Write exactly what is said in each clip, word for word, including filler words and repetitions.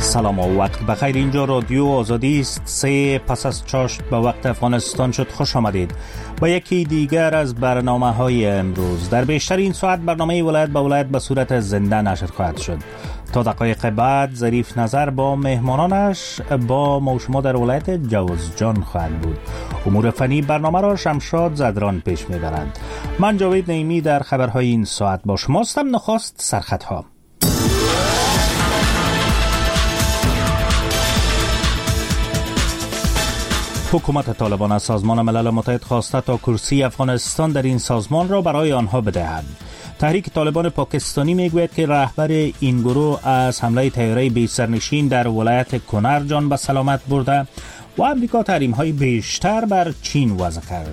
سلام و وقت بخیر. اینجا رادیو آزادی است. سه پس از چاشت به وقت افغانستان شد. خوش آمدید با یکی دیگر از برنامه های امروز. در بیشتر این ساعت برنامه ولایت به ولایت به صورت زنده نشر خواهد شد. تا دقایق بعد ظریف نظر با مهمانانش با ما و شما در ولایت جوزجان خواهد بود. امور فنی برنامه را شمشاد زدران پیش میبرند. من جاوید نعیمی در خبرهای این ساعت با شماستم. نخست سرخطها. حکومت طالبان از سازمان ملل متحد خواسته تا کرسی افغانستان در این سازمان را برای آنها بدهد. تحریک طالبان پاکستانی میگوید که رهبر این گروه از حمله طیاره بی سرنشین در ولایت کنر جان به سلامت برده و امریکا تحریم‌های بیشتر بر چین وضع کرد.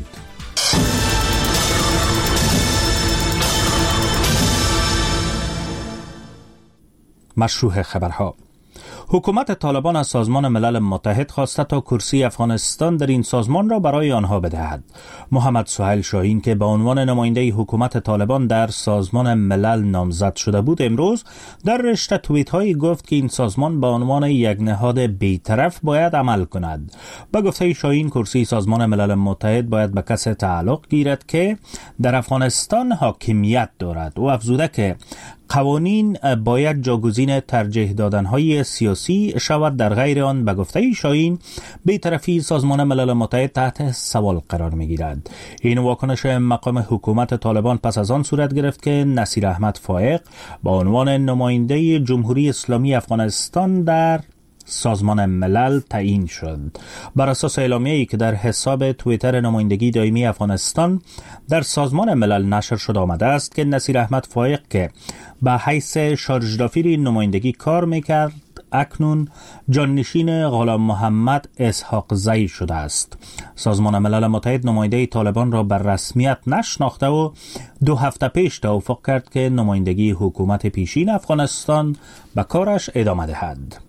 مشروع خبرها. حکومت طالبان از سازمان ملل متحد خواسته تا کرسی افغانستان در این سازمان را برای آنها بدهد. محمد سهیل شاهین که به عنوان نماینده حکومت طالبان در سازمان ملل نامزد شده بود، امروز در رشته توییت هایی گفت که این سازمان به عنوان یک نهاد بی‌طرف باید عمل کند. به گفته شاهین، کرسی سازمان ملل متحد باید به کسی تعلق گیرد که در افغانستان حاکمیت دارد و افزوده که قوانین باید جاگزین ترجیح دادنهای سیاسی شود. در غیر آن به گفته شاهین بی‌طرفی سازمان ملل متحد تحت سوال قرار می‌گیرد. این واکنش مقام حکومت طالبان پس از آن صورت گرفت که نصیر احمد فائق با عنوان نماینده جمهوری اسلامی افغانستان در سازمان ملل تعیین شد. بر اساس اعلامیه‌ای که در حساب توییتر نمایندگی دائمی افغانستان در سازمان ملل نشر شده آمده است که نصیر احمد فائق که به حیث شارژدافیر نمایندگی کار میکرد، اکنون جانشین غلام محمد اسحاق زی شده است. سازمان ملل متحد نماینده طالبان را بر رسمیت نشناخته و دو هفته پیش توافق کرد که نمایندگی حکومت پیشین افغانستان به کارش ادامه دهد.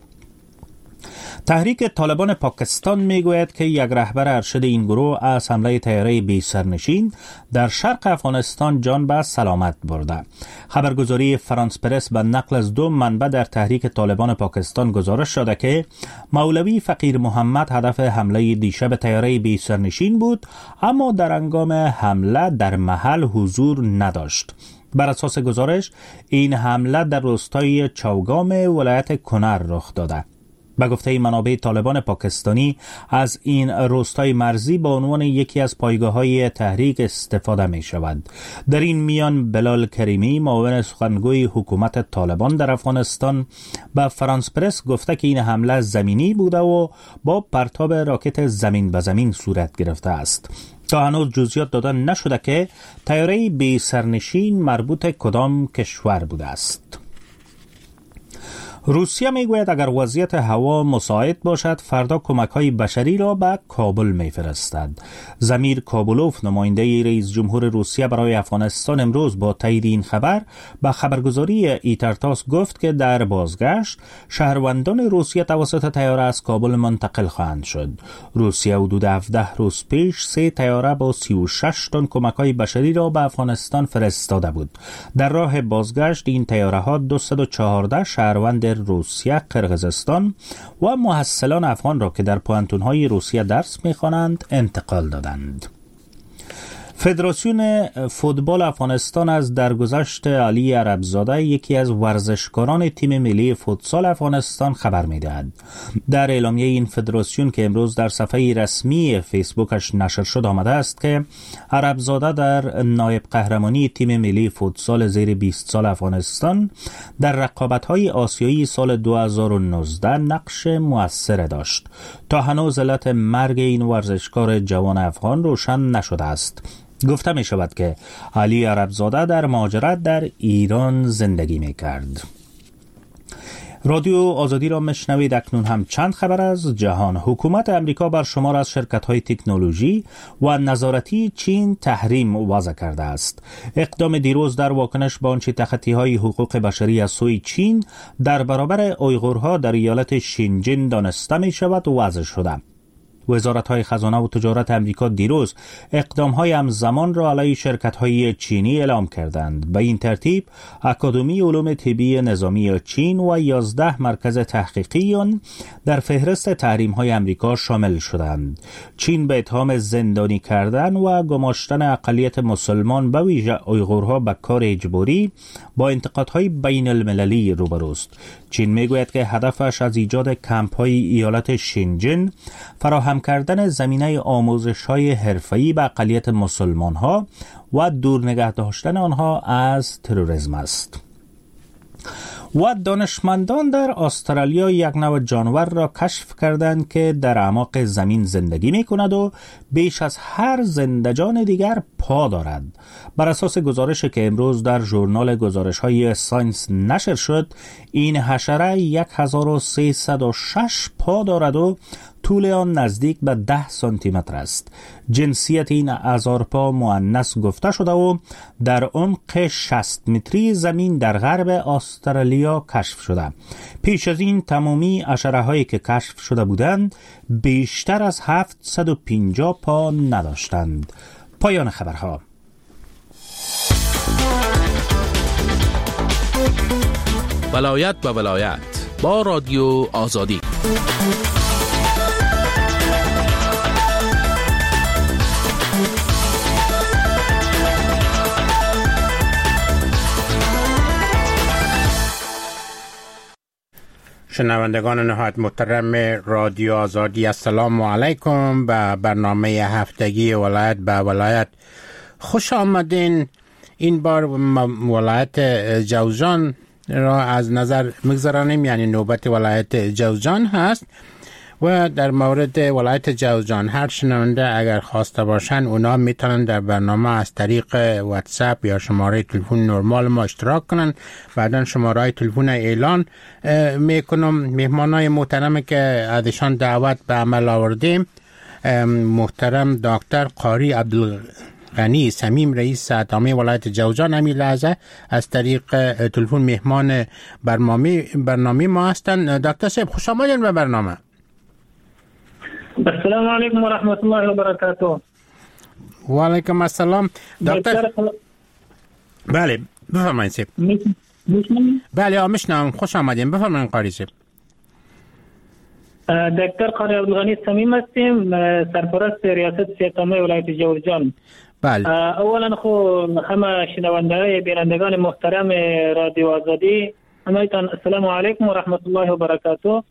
تحریک طالبان پاکستان میگوید که یک رهبر ارشد این گروه از حمله طیاره بی سرنشین در شرق افغانستان جان به سلامت برده. خبرگزاری فرانس پرس به نقل از دو منبع در تحریک طالبان پاکستان گزارش شده که مولوی فقیر محمد هدف حمله دیشب طیاره بی سرنشین بود، اما در هنگام حمله در محل حضور نداشت. بر اساس گزارش این حمله در روستای چوگام ولایت کنر رخ داده. به گفته منابع طالبان پاکستانی از این روستای مرزی به عنوان یکی از پایگاه‌های تحریک استفاده می شود. در این میان بلال کریمی معاون سخنگوی حکومت طالبان در افغانستان به فرانس پرس گفته که این حمله زمینی بوده و با پرتاب راکت زمین به زمین صورت گرفته است. تا هنوز جزئیات داده نشده که طیاره بی سرنشین مربوط کدام کشور بوده است. روسیه میگوید اگر وضعیت هوا مساعد باشد فردا کمک‌های بشری را به کابل میفرستد. زمیر کابولوف نماینده رئیس جمهور روسیه برای افغانستان امروز با تایید این خبر به خبرگزاری ایترتاس گفت که در بازگشت شهروندان روسیه توسط طیاره از کابل منتقل خواهند شد. روسیه حدود هفده روز پیش سه طیاره با سی و شش تن کمک‌های بشری را به افغانستان فرستاده بود. در راه بازگشت این طیاره‌ها دویست و چهارده شهروند روسیه، قرقیزستان و محصلان افغان را که در پوهنتون‌های روسیه درس می‌خوانند انتقال دادند. فدراسیون فوتبال افغانستان از درگذشت علی عربزاده یکی از ورزشکاران تیم ملی فوتسال افغانستان خبر می‌دهد. در اعلامیه این فدراسیون که امروز در صفحه رسمی فیسبوکش نشر شد آمده است که عربزاده در نایب قهرمانی تیم ملی فوتسال زیر بیست سال افغانستان در رقابت‌های آسیایی سال دو هزار و نوزده نقش مؤثر داشت. تا هنوز علت مرگ این ورزشکار جوان افغان روشن نشده است. گفته می شود که علی عربزاده در مهاجرت در ایران زندگی می کرد. رادیو آزادی را مشنوید. اکنون هم چند خبر از جهان. حکومت امریکا بر شمار از شرکت‌های تکنولوژی و نظارتی چین تحریم وضع کرده است. اقدام دیروز در واکنش به آنچه تخطی‌های حقوق بشری از سوی چین در برابر اویغورها در ایالت شینجین دانسته می شود وضع شده. وزارت‌های خزانه و تجارت امریکا دیروز اقدام‌های همزمان را علیه شرکت‌های چینی اعلام کردند. به این ترتیب اکادمی علوم طبی نظامی چین و یازده مرکز تحقیقی آن در فهرست تحریم‌های امریکا شامل شدند. چین به اتهام زندانی کردن و گماشتن اقلیت مسلمان به ویژه اویغورها به کار اجباری با انتقادهای بین المللی روبروست. چین میگوید که هدفش از ایجاد کمپ‌های ایالت شینجن فراهم کردن زمینه آموزش‌های حرفه‌ای به اقلیت مسلمان‌ها و دور نگه داشتن آنها از تروریسم است. و دانشمندان در استرالیا یک نوع جانور را کشف کردند که در اعماق زمین زندگی می کند و بیش از هر زنده‌جان دیگر پا دارد. بر اساس گزارشی که امروز در ژورنال گزارش‌های ساینس نشر شد، این حشره هزار و سیصد و شش پا دارد و طول آن نزدیک به ده سانتی متر است. جنسیت این هزارپا مؤنث گفته شده و در عمق شصت متری زمین در غرب استرالیا کشف شده. پیش از این تمامی حشره‌هایی که کشف شده بودند بیشتر از هفتصد و پنجاه پا نداشتند. پایان خبرها. ولایت به ولایت با رادیو آزادی. شنوندگان نهایت محترم رادیو آزادی، السلام علیکم. به برنامه هفتگی ولایت به ولایت خوش آمدین. این بار ولایت جوزجان را از نظر میگذارانیم، یعنی نوبت ولایت جوزجان هست و در مورد ولایت جوزجان هر شنونده اگر خواسته باشن اونا میتونن در برنامه از طریق واتساپ یا شماره تلفن نرمال ما اشتراک کنن. بعدا شماره تلفن اعلان میکنم. مهمانای محترم که ازشان دعوت به عمل آوردیم، محترم دکتر قاری عبدالغنی صمیم رئیس دامه ولایت جوزجان همین لحظه از طریق تلفن مهمان برنامه برنامه ما هستن. دکتر صاحب خوش آمدین به برنامه. السلام علیکم و رحمت الله و برکاته. و علیکم السلام دکتر. بله بفرمایید سیب. میشنوید؟ بله میشنوم. خوش آمدین. بفرمایید قاری سیب. دکتر قاری عبدالغنی صمیم هستیم، سرپرست ریاست سیاست‌عامه ولایت جوزجان. بله. اولا خو همه شنوندگان بینندگان محترم رادیو آزادی، همایتان السلام علیکم و رحمت الله و برکاته.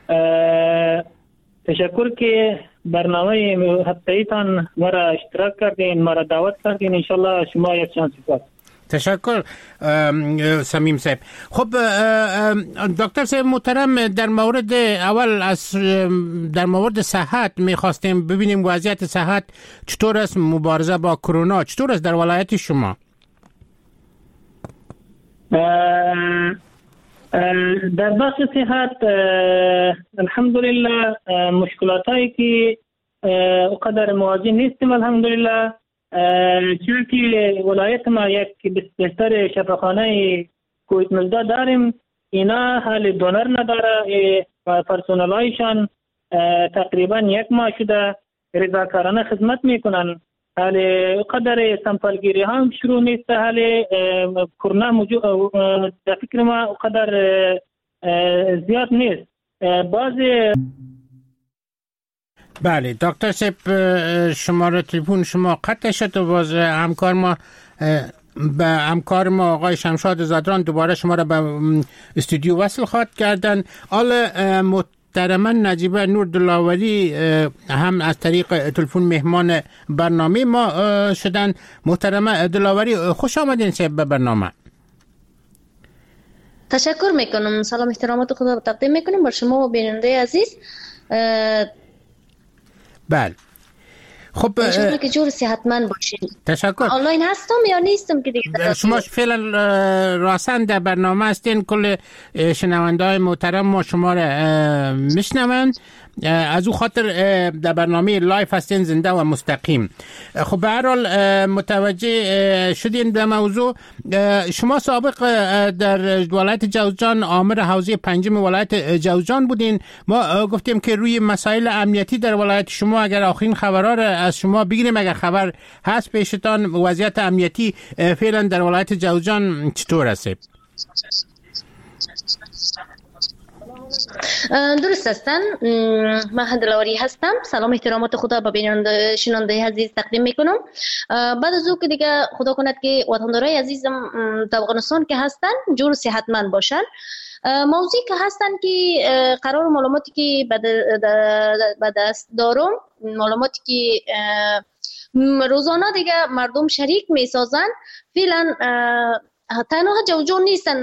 تشکر که برنامه هفته‌ایتان مرا اشتراک کردین، مرا دعوت کردین. انشالله شما یک شانس است. تشکر صمیم صاحب. خب دکتر صاحب محترم، در مورد اول از در مورد صحت میخواستیم ببینیم وضعیت صحت چطور است، مبارزه با کرونا چطور است در ولایت شما؟ در بخش صحت الحمدلله مشکلات هایی که اقدر مواجه نیستیم الحمدلله، چون که ولایت ما یک بستر شفاخانه کووید نوزده داریم. اینا حال دونر نداره و پرسنل هایشان تقریبا یک ماه شده رضاکارانه خدمت میکنن. حال قدر سمپل گیری هم شروع نیست. حال کرونا موجود در فکر ما قدر زیاد نیست. بعضی بله دکتر صاحب شماره تلفن شما قطع شد و باز همکار ما به همکار ما آقای شمشاد زادران دوباره شما را به استودیو وصل خواهد کردن. حالا محترما نجیبه نور دلاوری هم از طریق تلفن مهمان برنامه ما شدن. محترما دلاوری خوش آمدین صاحب به برنامه. تشکر میکنم. سلام احترامات خدا تقدیم میکنیم بر شما و بیننده عزیز. بله خب انشالله که جور صحتمند باشین. تشکر. آنلاین هستم یا نیستم که دیگه شما فعلا راسن در برنامه هستین، کل شنونده‌های محترم ما شما را میشنوند، از او خاطر در برنامه لایف هستین زنده و مستقیم. خب به هر حال متوجه شدین به موضوع. شما سابق در ولایت جوزجان آمر حوزه پنجم ولایت جوزجان بودین. ما گفتیم که روی مسائل امنیتی در ولایت شما اگر آخرین خبرها را از شما بگیریم، اگر خبر هست پیشتان، وضعیت امنیتی فعلا در ولایت جوزجان چطور است؟ درست هستن. من دلاوری هستم. سلام احترامات خدا به بیننده شنونده عزیز تقدیم میکنم. بعد از او که دیگه خدا کند که وطندارای عزیزم در افغانستان که هستن جور صحتمند باشن. موضوعی که هستن که قرار معلوماتی که به دست دارم، معلوماتی که روزانه دیگه مردم شریک میسازن، فعلا تنها جوزجان نیستن،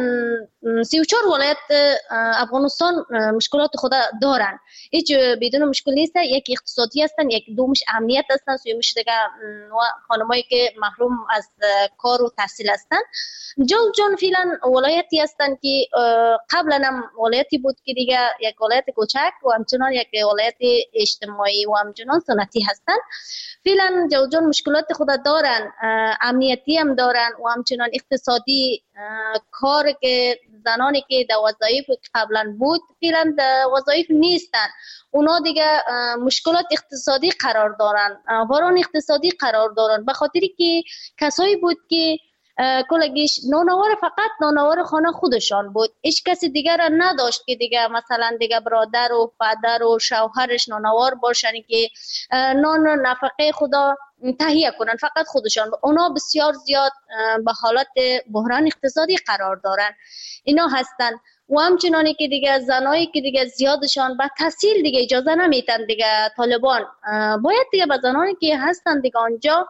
سی و چهار ولایت افغانستان مشکلات خود دارن، هیچ بدون مشکل نیست. یک اقتصادی هستن، یک دومش امنیت هستن، سویمش دیگه خانمایی که محروم از کار و تحصیل هستن. جوزجان فعلا ولایتی هستن که قبلا هم ولایتی بود که دیگه یک ولایت کوچک و همچنان یک ولایت اجتماعی و همچنان سنتی هستن. فعلا جوزجان مشکلات خود دارن، امنیتی هم دارن و همچنان اقتصادی. کار که زنانی که در وظایف قبلا بود فعلا در وظایف نیستن، اونا دیگه مشکلات اقتصادی قرار دارن، بحران اقتصادی قرار دارن، به خاطری که کسایی بود که کلگیش نانوار فقط نانوار خانه خودشان بود، هیچ کسی دیگر را نداشت که دیگه مثلا دیگه برادر و پدر و شوهرش نانوار باشن که نان نفقه خدا تهیه کنن، فقط خودشان. اونا بسیار زیاد به حالت بحران اقتصادی قرار دارن. اینا هستن و همچنانی که دیگه زنایی که دیگه زیادشان به تحصیل دیگه اجازه نمیتن دیگه. طالبان باید دیگه به زنانی که هستن دیگه آنجا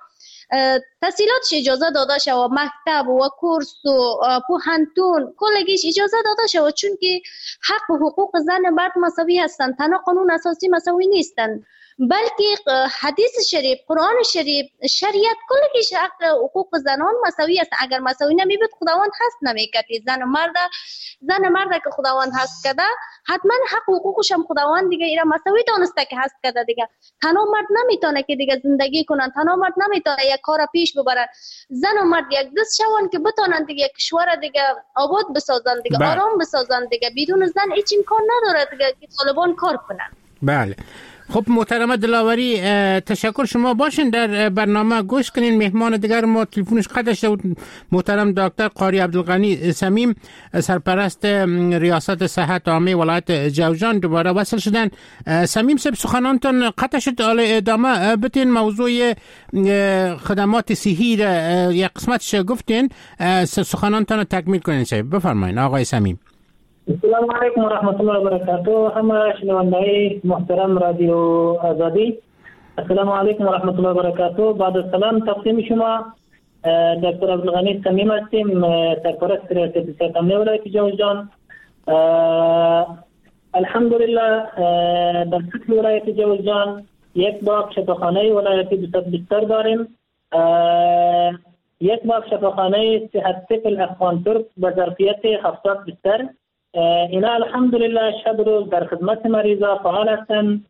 تحصیلاتش اجازه داده شد و مکتب و کورس و پوهنتون کلگیش اجازه داده شد، چون که حق و حقوق زن مرد مساوی هستن، تنها قانون اساسی مساوی نیستن، بلکه حدیث شریف، قرآن شریف، شریعت کلگیش حق حقوق زنان مساوی است. اگر مساوی نمی بود خداوند هست نمیکردی. زن و مرد زن مرد که خداوند هست کرده حتما حق حقوقش هم خداوند دیگه اینا مساوی دانسته که هست کرده دیگه. تنها مرد نمیتونه که دیگه زندگی کنن، تنها مرد نمیتونه یک کار پیش ببرن. زن و مرد یک دست شون که بتونن دیگه کشور دیگه آباد بسازن دیگه، بله. آرام بسازن دیگه. بدون زن هیچ امکان نداره دیگه که طالبان کار کنن. بله. خب محترم دلاوری تشکر شما باشین در برنامه گوش کنین. مهمان دیگر ما تلفنش قطع شد، محترم دکتر قاری عبدالغنی صمیم سرپرست ریاست صحت عامه ولایت جوزجان دوباره وصل شدن. صمیم صاحب سخنانتون قطع شد، حالا ادامه بتین موضوع خدمات صحی را یک قسمتش گفتین، سخنانتون رو تکمیل کنین صاحب. بفرمایین آقای صمیم. السلام علیکم و رحمت الله و برکاته. همه شنونده‌های محترم رادیو آزادی، السلام علیکم و رحمت الله و برکاته. بعد از سلام تقدیم شما دکتر عبدالغنی صمیم هستیم، سرپرست ریاست صحت عامه ولایت جوزجان. الحمدلله در سطح ولایت جوزجان یک باغ شفاخانه ولایتی دوصد بستر داریم، یک باغ شفاخانه صحت طفل افغان ترک با ظرفیت هفتاد بستر. اینا الحمدلله شب روز در خدمت مریضا فعال هستند.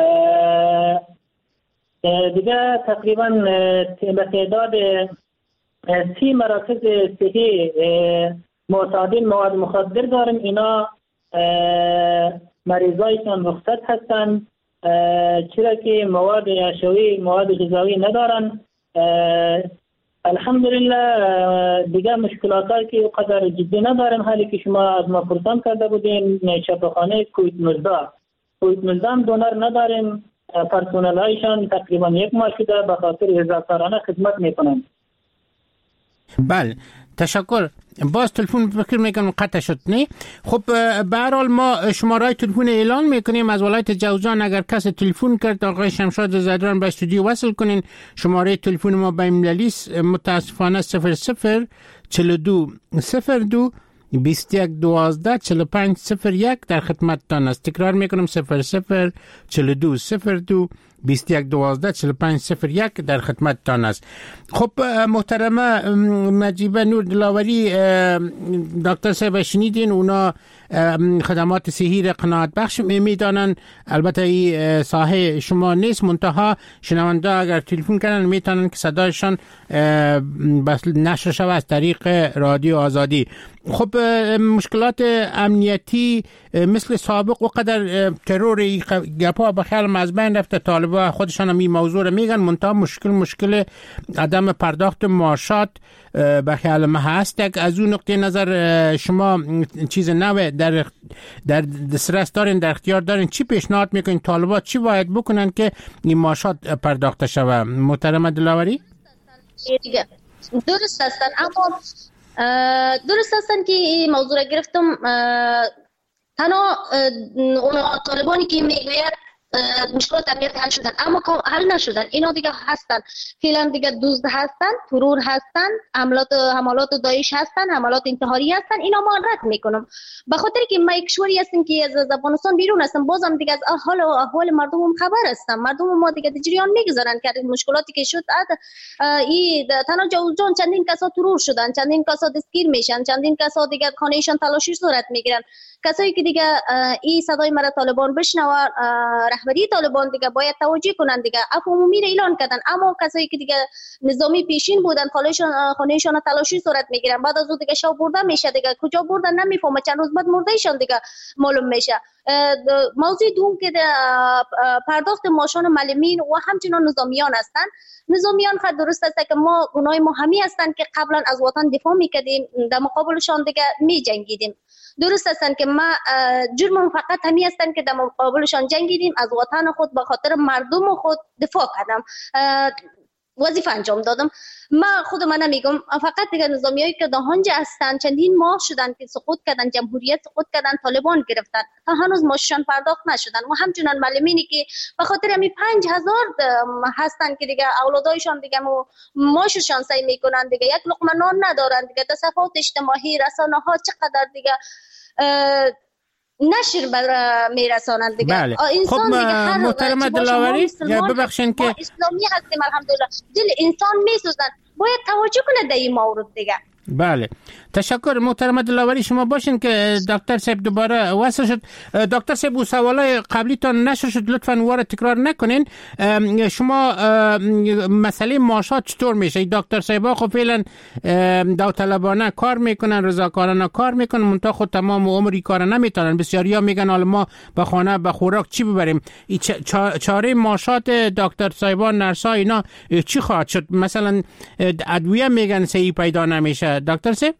دیگه تقریبا به تعداد سی مراکز صحی معتادین مواد مخدر داریم. اینا مریضایشان رخصت هستند، چرا که مواد عشوی مواد غذایی ندارن. الحمدلله دیگه مشکلاتی که قدر جدی نداریم. حالی که شما از ما پرسان کرده بودین شفاخانه کویت مزدا کویت مزدا هم دونر نداریم، پرسونل هایشان تقریبا یک ماه شده به خاطر اضافه‌رانه خدمت میکنن. بله تشکر. باز تلفن فکر میکنم قطع شد نه. خب به هر حال ما شماره تلفن اعلان میکنیم از ولایت جوزجان. اگر کسی تلفن کرد آقای شمشاد زدران به استودیو وصل کنین. شماره تلفن ما بین المللی متاسفانه صفر صفر چهل و دو صفر دو بیست و یک دوازده چهل و پنج صفر یک در خدمتتان است. تکرار میکنم صفر صفر چهل و دو صفر دو بیست و یک دوازده چهل و پنج صفر یک در خدمت تان است. خب محترمه نجیبه نور دلاوری، دکتر صاحب شنیدین اونا خدمات صحی را قناعت بخش میدانن. البته این ساحه شما نیست، منتها شنونده اگر تلفن کنن میتونن که صدایشان بس نشر شود از طریق رادیو آزادی. خب مشکلات امنیتی مثل سابق و قدر ترور گپا به خیال از بین رفته، طالبا خودشان هم این موضوع رو میگن، منتها مشکل مشکل عدم پرداخت معاشات به خیال ما هست. از اون نقطه نظر شما چیز نوه در در دسترس دارین، در اختیار دارین، چی پیشنهاد میکنین طالبا چی باید بکنن که این معاشات پرداخته شود؟ محترم دلاوری درست هستن، اما درست هستن که این موضوع را گرفتم. تنها اون طالبانی که میگوید مشکلات امنیت حل شدن، اما حل نشدن. اینا دیگه هستن، فعلا دیگه دزد هستن، ترور هستن، حملات حملات داعش هستن، حملات انتحاری هستن. اینا ما رد میکنم به خاطر که ما یک کشوری هستیم که از افغانستان بیرون هستم، بازم دیگه از حال و احوال مردم هم خبر هستم. مردم ما دیگه در جریان میگذارن که مشکلاتی که شد. ای تنها جوزجان چندین کسا ترور شدن، چندین کسا دستگیر میشن، چندین کسا دیگه خانهشان تلاشی صورت میگیرن. کسایی که دیگه این صدای مرا طالبان بشنوه، رهبری طالبان دیگه باید توجه کنن، دیگه عفو عمومی را اعلان کردن. اما کسایی که دیگه نظامی پیشین بودن، خانهشان خانهشان تلاشی صورت میگیرن، بعد از اون دیگه شو برده میشه، دیگه کجا بردن نمیفهمه، چند روز بعد مردهشان دیگه معلوم میشه. موضوع دوم که پرداخت معاشان معلمین و همچنان نظامیان هستن. نظامیان خود درست است که ما گناه ما همی هستن که قبلا از وطن دفاع میکردیم، در مقابلشان دیگه می جنگیدیم. درست هستن که ما جرم فقط همی هستن که در مقابلشان جنگیدیم، از وطن خود به خاطر مردم خود دفاع کردم، وظیفه انجام دادم. ما خود من نمیگم، فقط دیگه نظامیایی که دهانجا هستن چندین ماه شدن که سقوط کردن، جمهوریت سقوط کردن، طالبان گرفتن، تا هنوز معاششان پرداخت نشدن. و همچنان معلمینی که به خاطر همین پنج هزار هستن که دیگه اولادایشان دیگه معاششان سعی میکنن، دیگه یک لقمه نان ندارن، دیگه تصفحات اجتماعی، رسانه ها چقدر دیگه نشر بر میرسانند دیگه. بله. خب محترم دلاوری ببخشید که اسلامی هستیم الحمدلله، دل انسان میسوزن، باید توجه کنه در این مورد دیگه. بله تشکر محترم دلاوری. شما باشین که دکتر صاحب دوباره وصل شد. دکتر صاحب و سوالای قبلی تان نشر شد، لطفاً وارد تکرار نکنین. شما مسئله معاشات چطور میشه؟ دکتر صاحب خب فعلا داوطلبانه کار میکنن، رضاکارانه کار میکنن، منتها خود تمام عمری کار نمیتونن. بسیاریا میگن حالا ما به خانه به خوراک چی ببریم؟ چاره معاشات دکتر صاحبان نرسا اینا چی خواهد شد؟ مثلا ادویه میگن صحیح پیدا نمیشه. دکتر صاحب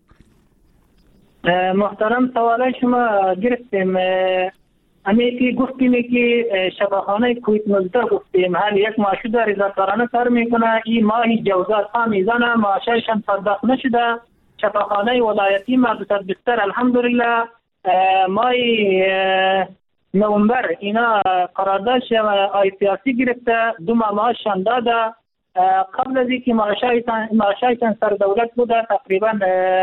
محترم سوالای شما گرفتیم. امی که گفتیم که شفاخانه کویت نوزده گفتیم هر یک معاشد رضاکارانه کار میکنه، این ماهی جوزات ها میزنه، معاشایشان پرداخت نشده. شفاخانه ولایتی مدرسه بستر الحمدلله ماهی نوامبر اینا قرارداد آی سیاسی گرفته، دو ماه معاششان داده. قبل از اینکه معاشایشان سر دولت بوده تقریبا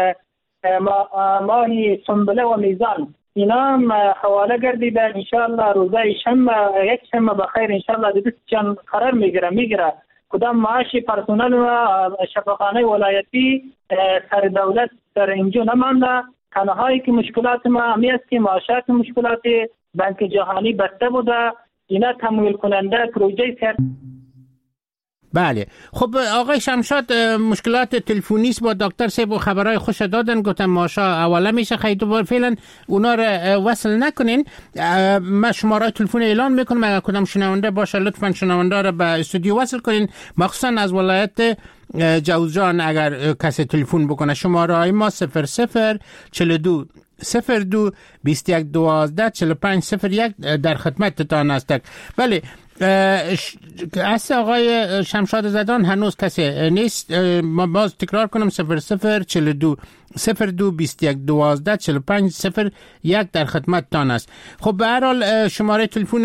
ماهی سنبله و میزان اینا هم حواله گردیده. انشاءالله روزای شنبه یک شنبه بخیر انشاءالله دستشان قرار میگیره میگیره کدام معاش پرسنل و شفاخانه ولایتی سر دولت سر اینجا نمانده. تنهایی که مشکلات ما همی است که معاشات مشکلات بانک جهانی بسته بوده، اینا تمویل کننده پروژه سر. بله خب آقای شمشاد مشکلات تلفنی با دکتر صاحب خبرای خوش دادن، گفتن ماشا اوله میشه خیلی دوباره فعلا اونا رو وصل نکنین. من شماره تلفن اعلان میکنم، اگر کدام شنونده باشه لطفا شنونده رو به استودیو وصل کنین، مخصوصا از ولایت جوزجان اگر کسی تلفن بکنه. شماره های ما صفر صفر چهل و دو صفر دو بیست و یک دوازده چهل و پنج صفر یک در خدمت تان است. بله از آقای شمشاد زدان هنوز کسی نیست. ما باز تکرار کنم صفر صفر چهل و دو صفر دو بیست و یک دوازده چهل و پنج صفر یک در خدمت تان است. خب به هر حال شماره تلفن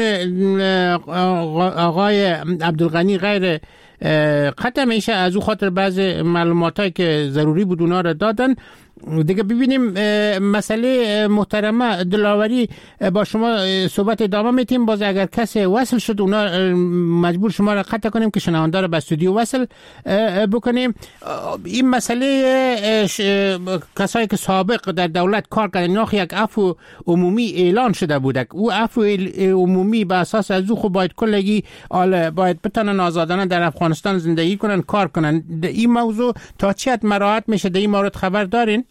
آقای عبدالغنی غیر قطع میشه، از او خاطر بعض معلوماتایی که ضروری بود اونا رو دادن. دیگه ببینیم مسئله محترمه دلاوری با شما صحبت ادامه میتیم. باز اگر کسی وصل شد اونا مجبور شما را قطع کنیم که شنونده را به استودیو وصل بکنیم. این مسئله کسایی که سابق در دولت کار کردن ناخ یک عفو عمومی اعلان شده بوده، او عفو عمومی به اساس از او خب باید کلگی آل باید بتونن آزادانه در افغانستان زندگی کنن، کار کنن. این موضوع تا چه حد مراعات میشه در این مورد خبر دارین؟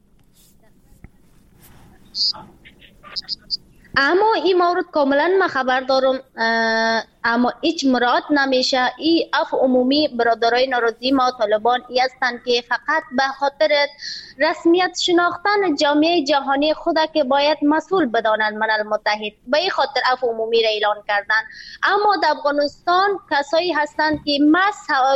اما این مورد کاملا ما خبر دارم، اما هیچ مراعات نمیشه. این عفو عمومی برادرای ناراضی ما طالبان ای هستند که فقط به خاطر رسمیت شناختن جامعه جهانی خود که باید مسئول بدانند ملل متحد، به این خاطر عفو عمومی را اعلان کردن. اما در افغانستان کسایی هستند که من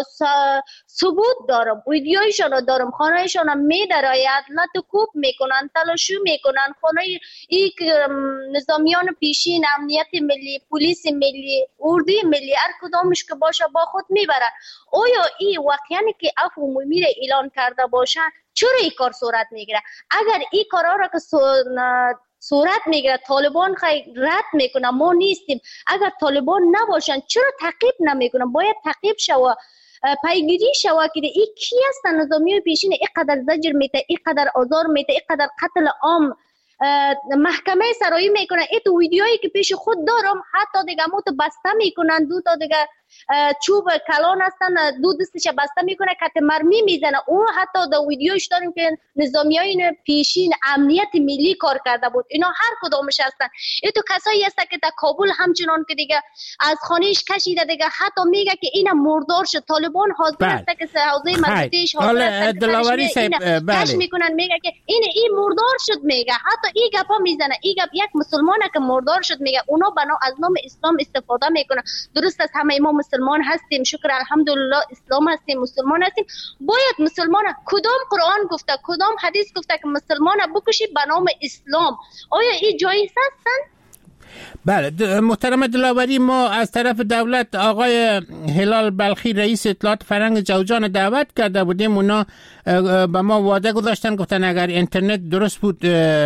ثبوت دارم، ویدیویشان رو دارم، خانه‌شان می درآید، لطکوب میکنن، تلاشی میکنن، خانه ای نظامیان پیشین، امنیت ملی، پلیس ملی، اردوی ملی، هر کدامش که باشه با خود میبرن. آیا این واقعا که عفو عمومی را اعلان کرده باشن چرا این کار صورت میگیره؟ اگر این کارا را که صورت میگیره طالبان خیلی رد میکنه، ما نیستیم. اگر طالبان نباشن چرا تعقیب نمیکنن؟ باید تعقیب شوه، پیگیری شوه که این کی هستن نظامی پیشین اینقدر زجر میته، اینقدر آزار میته، اینقدر قتل عام محکمه سرایی میکنن. این تو ویدیویی که پیش خود دارم حتی دیگه موتو بسته میکنن، دو تا دیگه چوب کلان هستن، دو دستش بسته میکنه، کت مرمی میزنه. اون حتی در ویدیوش داریم که نظامیان پیشین امنیت ملی کار کرده بود. اینا هر کدامش هستن. این تو کسایی هستن که در کابل همچنان که دیگه از خانهش کشیده، دیگه حتی میگه که اینا مردار شد. طالبان حاضر هستن که حوزه مزدیش حاضر هستن که کش میکنن، میگه که این این مردار شد، میگه حتی این گپا میزنه. این گپ یک مسلمانه که مردار شد میگه. اونا بنا از نام اسلام استفاده میکنه. درست است، همه ما مسلمان هستیم، شکر الحمدلله اسلام هستیم، مسلمان هستیم. باید مسلمان کدام قرآن گفته، کدام حدیث گفته که مسلمان بکشی به نام اسلام؟ آیا این جایز هستن؟ بله محترم دلاوری، ما از طرف دولت آقای هلال بلخی رئیس اطلاعات فرهنگ جوزجان دعوت کرده بودیم. اونا به ما وعده گذاشتن، گفتن اگر اینترنت درست بود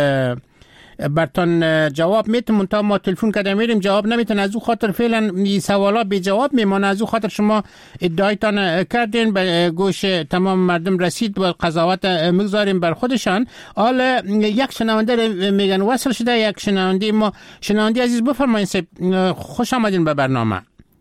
برتان جواب میتون، منتها ما تلفن کرده میریم جواب نمیتون. از او خاطر فعلا این سوالا بی جواب میمونه. از او خاطر شما ادعایتان کردین به گوش تمام مردم رسید و قضاوت میگذاریم بر خودشان. حالا یک شنونده میگن وصل شده، یک شنونده ما. شنونده عزیز بفرمایید، خوش آمدین به برنامه.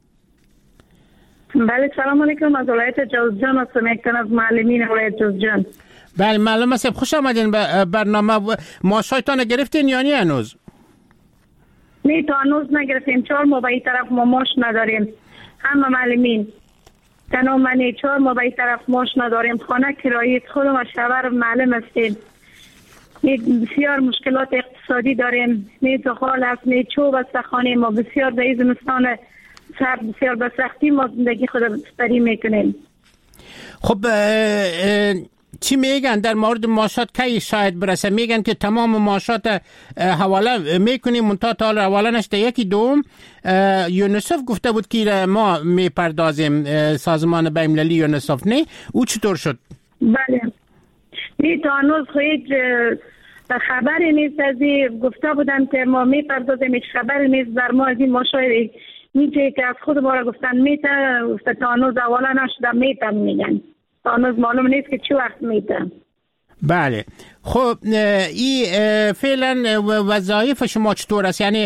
بله سلام علیکم، از ولایت جوزجان هستم، یکتن از معلمین ولایت جوزجان. بله معلومه صاحب، خوش آمدین به برنامه. ماشایتان گرفتین یا نه هنوز؟ نه تا هنوز نگرفتیم، چهار ماه به این طرف ما ماش نداریم. همه معلمین تنها منی چهار ماه به این طرف ماش نداریم. خانه کرایی خودم و شوهر معلم هستیم. بسیار مشکلات اقتصادی داریم. نه دخال است، نه چوب است خانه ما. بسیار در این زمستان سر بسیار به سختی ما زندگی خود بسپری میکنیم. خب چی میگن در مورد معاشات کی شاید برسه؟ میگن که تمام معاشات حواله میکنیم، منتها تا حواله نشده. یکی دوم یونیسف گفته بود که ما میپردازیم، سازمان بین‌المللی یونیسف. نه او چطور شد؟ بله نه تا هنوز هیچ خبری نیست. از این گفته بودن که ما میپردازیم، هیچ خبری نیست بر ما از این معاشات. میشه که از خود ما را گفتن میته، تا هنوز حواله نشده میته میگن. هنوز معلوم نیست که چی وقت میده. بله خب این فعلا وظایف شما چطور است؟ یعنی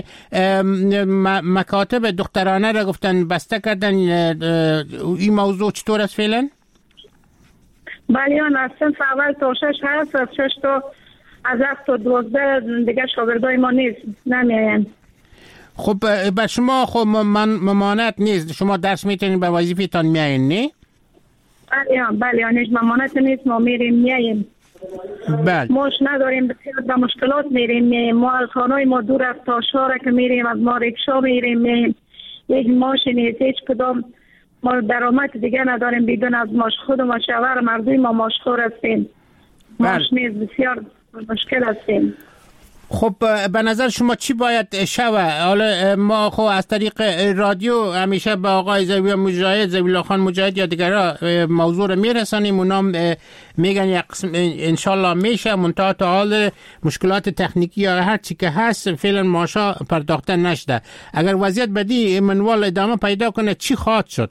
مکاتب دخترانه را گفتن بسته کردن، این موضوع چطور است فعلا؟ بله آن از صنف اول تا شش هست، از شش تا از هفت تا دوازده دیگه شاگردای ما نیست، نمیاین. خب به شما خب ممانعت نیست، شما درس میتونید به وظیفه‌تان میاین نه؟ بله بله آنش ممانعت نیست، ما میریم میاییم. بله ماش نداریم، بسیار به مشکلات میریم میاییم. ما از خانه ما دور از تا شهر که میریم، از ما ریکشا میریم میاییم. یک ماش نیست، هیچ کدام ما درآمد دیگه نداریم بدون از ماش. خود ما شوهر مردوی ما ماش خور هستیم. ماش نیست، بسیار مشکل هستیم. خب به نظر شما چی باید شوه؟ حالا ما خب از طریق رادیو همیشه به آقای زوی مجاهد، زوی الله خان مجاهد یا دیگرها موضوع رو میرسانیم، اونا میگن یک قسم انشالله میشه، منتها تا حال مشکلات تکنیکی یا هر چی که هست فعلا ماشا پرداخته نشده. اگر وضعیت بدی منوال ادامه پیدا کنه چی خواهد شد؟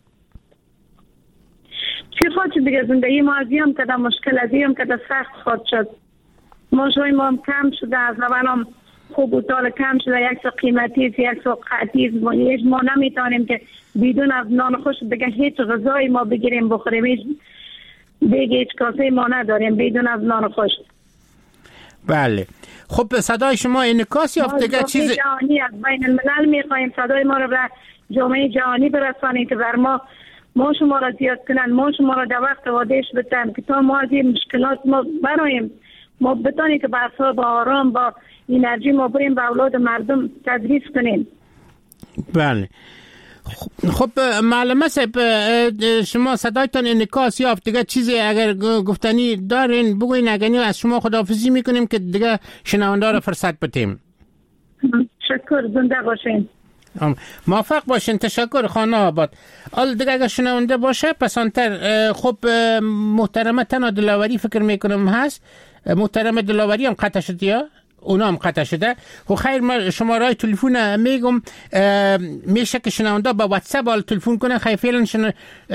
چی خواهد شد دیگه؟ زندگی ما از هم کده مشکل از هم کده سخت خواهد شد. ماشای ما هم کم شده، از اول هم خوب و تال کم شده، یک سو قیمتی یک سو قطعی ما نمیتونیم که بدون از نان خوش دیگه هیچ غذای ما بگیریم بخوریم، هیچ دیگه هیچ کاسه ما نداریم بدون از نان خوش. بله خب صدای شما انعکاس یافت دیگه چیز جهانی از بین الملل میخوایم صدای ما رو به جامعه جهانی برسانیم که بر ما ما شما را زیاد کنن، ما شما را در وقت وادش بتن که تا ما از این مشکلات ما برایم، ما بتانیم که با با آرام با انرژی ما بریم به اولاد مردم تدریس کنیم. بله خب معلمه صاحب شما صدایتان انعکاس یافت دیگه چیزی اگر گفتنی دارین بگوین، اگر از شما خداحافظی میکنیم که دیگه شنونده را فرصت بدیم. شکر، زنده باشین، موفق باشین. تشکر خانه آباد. حال دیگه اگر شنونده باشه پسانتر. خب محترمه تنها دلاوری فکر میکنم هست، محترمه دلاوری هم قطع شد یا اونا هم قطع شده. خب خیر من شماره تلفن میگم، میشه که شنونده با واتساپ حال تلفن کنن. خیر فعلا شن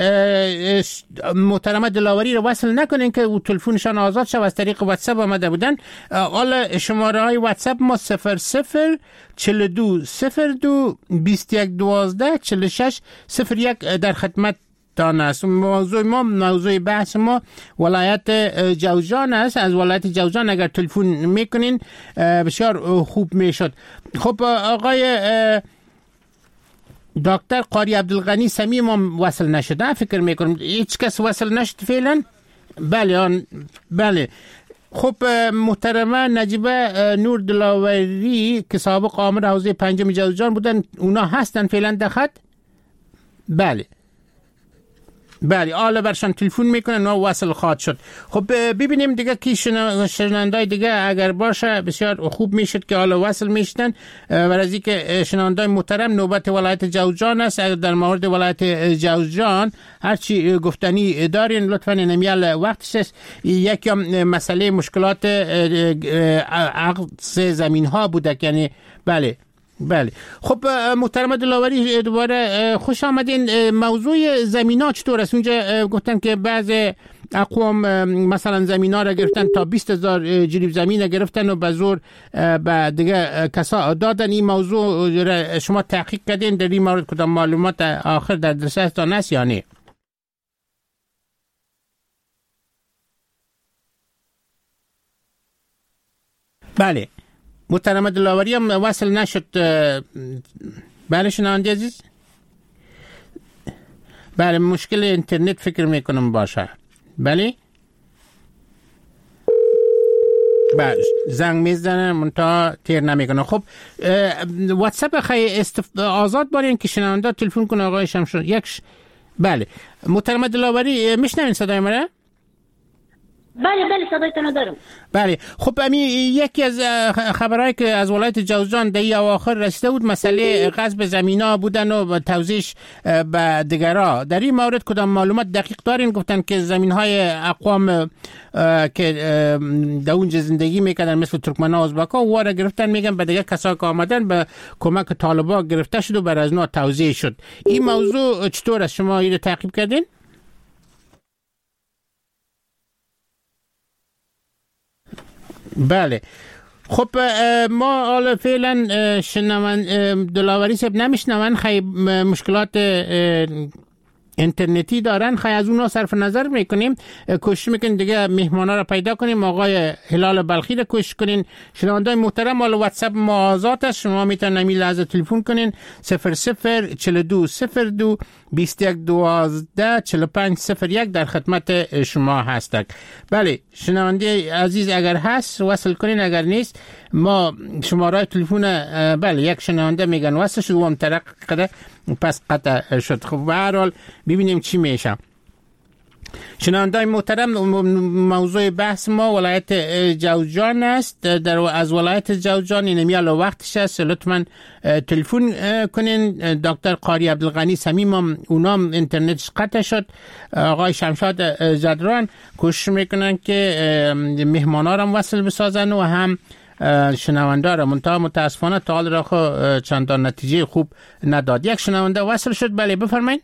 محترمه دلاوری رو وصل نکنین که تلفنشان آزاد شه، از طریق واتساپ آمده بودن. حالا شماره های واتساپ ما صفر صفر چهل و دو صفر دو بیست و یک دوازده چهل و شش صفر یک در خدمت دان است. موضوع ما موضوع بحث ما ولایت جوزجان است. از ولایت جوزجان اگر تلفن میکنین بسیار خوب میشد. خب آقای دکتر قاری عبدالغنی سمیم هم وصل نشده فکر میکنم، هیچ کس وصل نشد فعلا. بله آن بله. خب محترمه نجیبه نور دلاوری که سابق آمر حوزه پنجم جوزجان بودن، اونا هستن فعلا در خط؟ بله بله آله برشان تلفن میکنن و وصل خواهد شد. خب ببینیم دیگه کی شنوندای دیگه اگر باشه بسیار خوب میشد که حالا وصل میشدن. ورزی که شنوندای محترم نوبت ولایت جوزجان است. اگر در مورد ولایت جوزجان هرچی گفتنی دارین لطفا نمیال وقتش است. یکی مسئله مشکلات عقد زمین ها بوده، یعنی بله بله. خب محترم دلاوری دوباره خوش آمدین. موضوع زمینا چطور است؟ اونجا گفتن که بعض اقوام مثلا زمینا را گرفتن تا بیست هزار جریب زمین گرفتن و به زور به دیگه کسا دادن. این موضوع را شما تحقیق کردین؟ در این مورد کدام معلومات آخر در دستتان است یا نه؟ بله محترم دلاوری هم وصل نشد. بله شنونده عزیز، بله مشکل اینترنت فکر میکنم باشه. بله بله زنگ میزنن منتها تیر نمیکنه. خب واتساپ خیلی استف... آزاد بارین که شنونده تلفن کنه آقای شمشون یک ش... بله محترم دلاوری میشنوین صدای مرا؟ بله بله صدایتون دارم. بله خب امی یکی از خبرهایی که از ولایت جوزجان در این اواخر رسیده بود مسئله غصب زمینا بودن و توزیعش به دیگرها. در این مورد کدام معلومات دقیق دارین؟ گفتن که زمینهای اقوام که در اونجا زندگی میکردن مثل ترکمن‌ها و ازبک‌ها وارا گرفتن، میگن به دیگه کسا که آمدن به کمک طالبا گرفته شد و بر از نوع توزیع شد. این موضوع چطور است؟ شما اینو تعقیب کردین؟ بله خب ما حالا فعلا شنون دلاوری صاحب نمیشنون، خیلی مشکلات اینترنتی دارن، خیلی از اونها صرف نظر میکنیم. کوشش میکنیم دیگه مهمانا رو پیدا کنیم. آقای هلال بلخی رو کوشش کنین. شنوندای محترم حالا واتساپ ما آزاد است، شما میتونین همین لحظه تلفن کنین صفر صفر چهل و دو صفر دو بیست و یک دوازده چهل و پنج صفر یک در خدمت شما هستک. بله شنونده عزیز اگر هست وصل کنین، اگر نیست ما شماره تلفن بله یک شنونده میگن وصل شد و هم ترق قده پس قطع شد. خب به هر حال ببینیم چی میشه. شنونده‌های محترم، موضوع بحث ما ولایت جوزجان است. در از ولایت جوزجان این میال وقتش است، لطفاً تلفن کنین. دکتر قاری عبدالغنی صمیم اونام اینترنتش قطع شد. آقای شمشاد زدران کوشش میکنن که مهمانا را وصل بسازن و هم شنونده را، منتها متاسفانه تا حال را خو چند نتیجه خوب نداد. یک شنونده وصل شد. بله بفرمایید.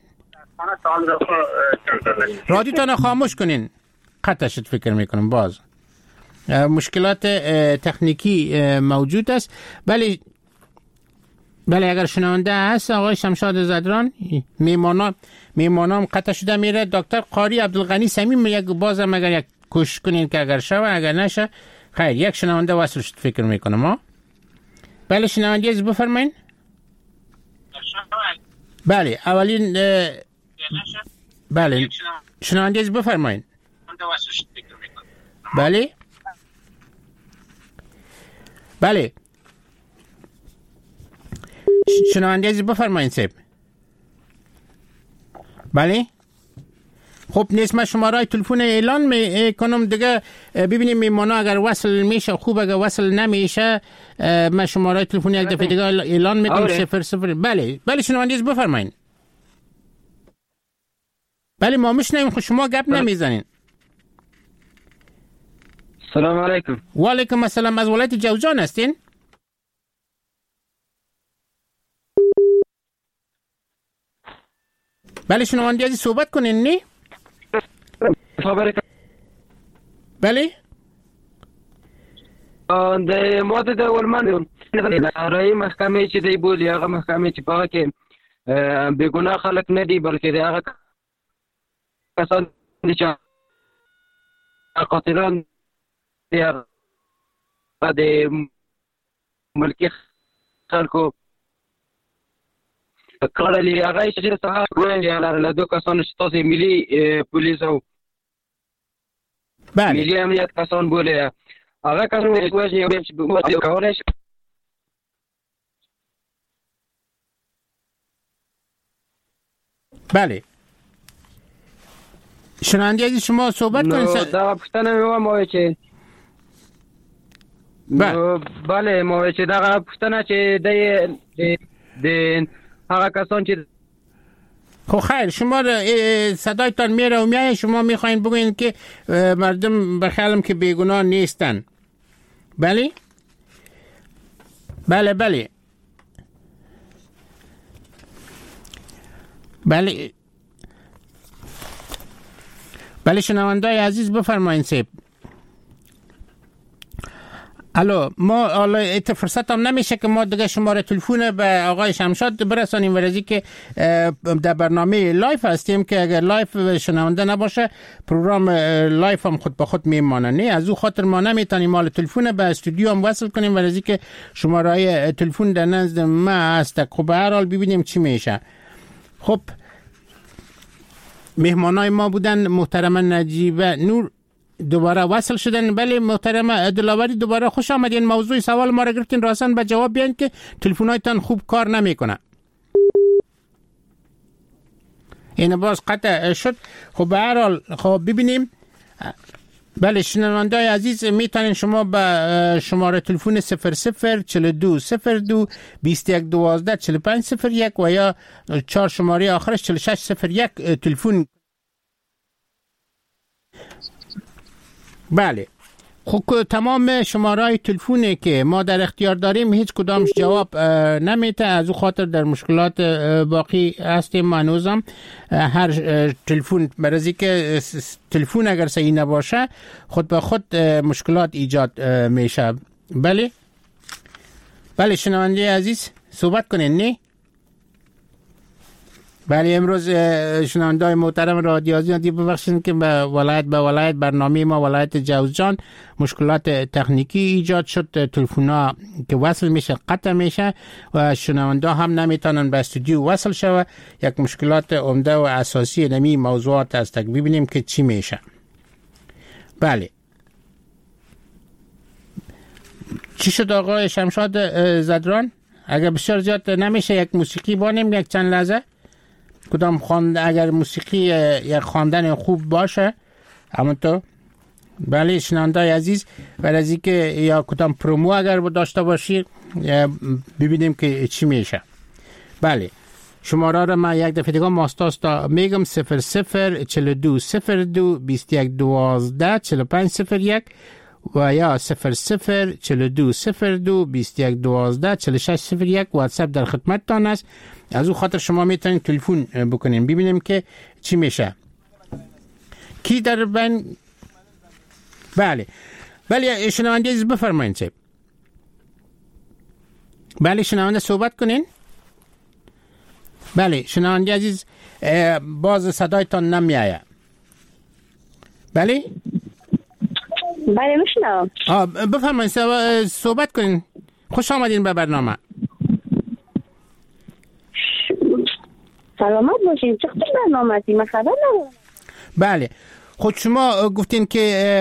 رادیوتان خاموش کنین، قطع شد فکر میکنم. باز مشکلات تکنیکی موجود است. بله بله اگر شنونده هست آقای شمشاد زدران، میمانان میمانام قطع شده میره. دکتر قاری عبدالغنی صمیم یک بازم اگر یک کوشش کنین که اگر شوه، اگر نشه خیر. یک شنونده وصل شد فکر میکنم. ها بله شنونده از بفرمایید. بله اولین بله شنونده از بفرمایید. بله بله شنونده از بفرمایید سیب. بله خب نیست، من شماره تلفن اعلان میکنم دیگه. ببینیم میمانا اگر وصل میشه خوب، اگر وصل نمیشه من شماره تلفن یک دفعه دیگه اعلان میکنم. صفر صفر بله بله شنونده از بفرمایید. بله ما میشنویم، خود شما گپ نمیزنین. سلام علیکم. و علیکم السلام. از ولایت جوزجان هستین؟ بله شنونده ازی صحبت کنین. نی بله ده ماده ده ولمن رای محکمه چې دی بولی، هغه محکمه چې پاکه کې بګناه خلک نه دی بلکې د هغه کسان چې قاتلان دی د ملکی خلکو کړلې. هغه چې څنګه وایي له دوه کسانو چې تاسو ملي پولیس او بله ملي امنیت کسان بوله، هغه کسان چې وایي یو چې کولای شي. بله شنونده ازی شما صحبت کنید. دا پښتنه مې وایي چې بله ما وایي چې دا پښتنه چې د د هغه کسان چې خب خیر شما صدایتان میره و میایه، شما میخواین بگوین که مردم بخیالم که بیگناه نیستن. بله بله بله بله بله شنونده عزیز بفرمایید سیب. الو ما حالا ایت فرصت هم نمیشه که ما دیگه شماره تلفن به آقای شمشاد برسانیم، ورزی که در برنامه لایف هستیم که اگر لایف شنونده نباشه پروگرام لایف هم خود به خود میمانه. نه از او خاطر ما نمیتونیم مال تلفن به استودیو هم وصل کنیم، ورزی که شماره تلفن در نزد ما هست. خب به هر حال ببینیم چی میشه. خب مهمانای ما بودن محترم نجیبه نور دوباره وصل شدن. بله محترم دلاوری دوباره خوش آمدین. موضوع سوال ما را گرفتین، راستن به جواب بیان که تلفن‌هایتان خوب کار نمیکنه. این باز قطع شد. خب به هر حال خب ببینیم. بله شنونده‌های عزیز میتونین شما به شماره تلفن صفر صفر چهل و دو صفر دو بیست و یک دوازده چهل و پنج صفر یک و یا چهار شماره آخرش چهل و شش صفر یک تلفن. بله خب تمام شمارهای تلفونی که ما در اختیار داریم هیچ کدامش جواب نمیده، از او خاطر در مشکلات باقی هستیم. هنوزم هر تلفن برای که تلفن اگر صحیح نباشه خود به خود مشکلات ایجاد میشه. بله بله شنونده عزیز صحبت کنین. نه بله امروز شنونده‌های محترم رادیو آزادی ببخشید که به ولایت به ولایت برنامه ما ولایت جوزجان مشکلات تکنیکی ایجاد شد. تلفن‌ها که وصل میشه قطع میشه و شنونده هم نمیتونن به استودیو وصل شوه. یک مشکلات عمده و اساسی نمی موضوعات است. ببینیم که چی میشه. بله چی شد آقای شمشاد زدران؟ اگر بسیار زیاد نمیشه یک موسیقی بانیم یک چند لحظه. کدام خواند اگر موسیقی یک خواندن خوب باشه همونطور؟ بله شنوندای عزیز، و از اینکه یا کدام پرومو اگر داشته باشید ببینیم که چی میشه. بله شماره را من یک دفعه دیگه ماستاستا میگم صفر صفر چهل و دو صفر دو بیست و یک دوازده چهل و پنج صفر یک و یا صفر صفر چهل و دو صفر دو بیست و یک دوازده چهل و شش صفر یک. واتساپ در خدمتتان است، از او خاطر شما میتونید تلفن بکنین ببینیم که چی میشه. کی در بین؟ بله بله شنونده عزیز بفرمایید صاحب. بله شنونده صحبت کنین. بله شنونده عزیز باز صدایتان نمیآید. بله بله میشنوم. آه بفرمایید صحبت کنین. خوش آمدین به برنامه. سلامت باشین. چه برنامه هستی؟ من خبر ندارم. بله خود شما گفتین که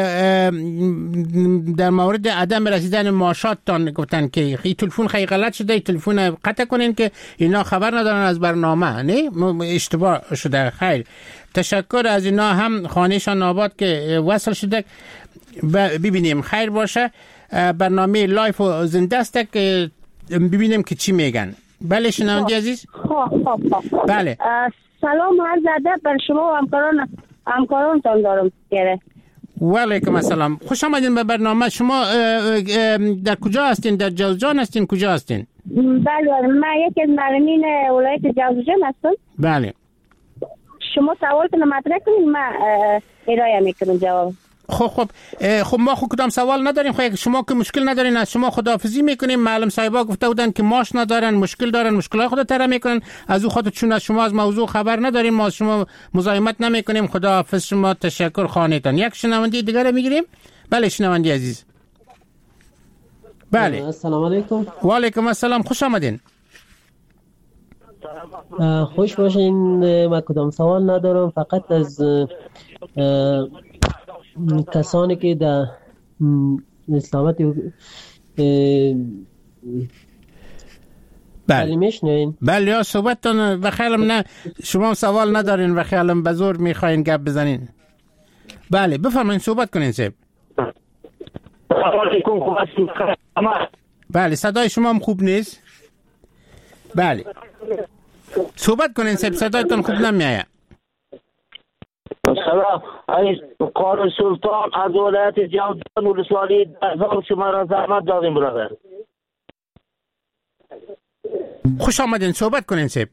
در مورد عدم رسیدن معاشاتتان گفتن که این تلفن خیلی غلط شده، تلفن قطع کنین که اینا خبر ندارن از برنامه. نه اشتباه شده. خیر تشکر از اینا، هم خانهشان آباد که وصل شده. ببینیم خیر باشه. برنامه لایف و زنده است که ببینیم که چی میگن. بله شنونده عزیز. بله سلام عرض ادب بر شما و همکاران همکارانتان دارم. گره و علیکم السلام. خوش آمدین به برنامه. شما در کجا هستین؟ در جوزجان هستین؟ کجا هستین؟ بله من یکی از معلمین ولایت جوزجان هستم. بله شما سوالتون مطرح کنین من ارائه میکنم جواب. خب خب خب ما خود کدام سوال نداریم. خب شما که مشکل ندارین از شما خداحافظی میکنیم. معلم صاحبا گفته بودن که ماش ندارن، مشکل دارن، مشکلات خود طرح میکنن. از او خاطر چون از شما از موضوع خبر نداریم ما از شما مزاحمت نمیکنیم. خداحافظ شما. تشکر خانهتان. یک شنونده دیگر میگیریم. بله شنونده عزیز. بله السلام علیکم. و علیکم السلام. خوش آمدین. خوش باشین. من کدام سوال ندارم، فقط از کسانی که در اسلامت بله میشنین. بله یا صحبتتون و خیالم نه شما سوال ندارین و خیالم به زور میخواین گپ بزنین. بله بفرمایید صحبت کنین صاحب. بله صدای شما هم خوب نیست. بله صحبت کنین صاحب، صدایتون خوب نمیآید. سلام عزیز. قاری سلطان از ولایت جوزجان ولسوالی درزان شما را زحمت دادیم برادر. خوش آمدین. صحبت کنین صاحب.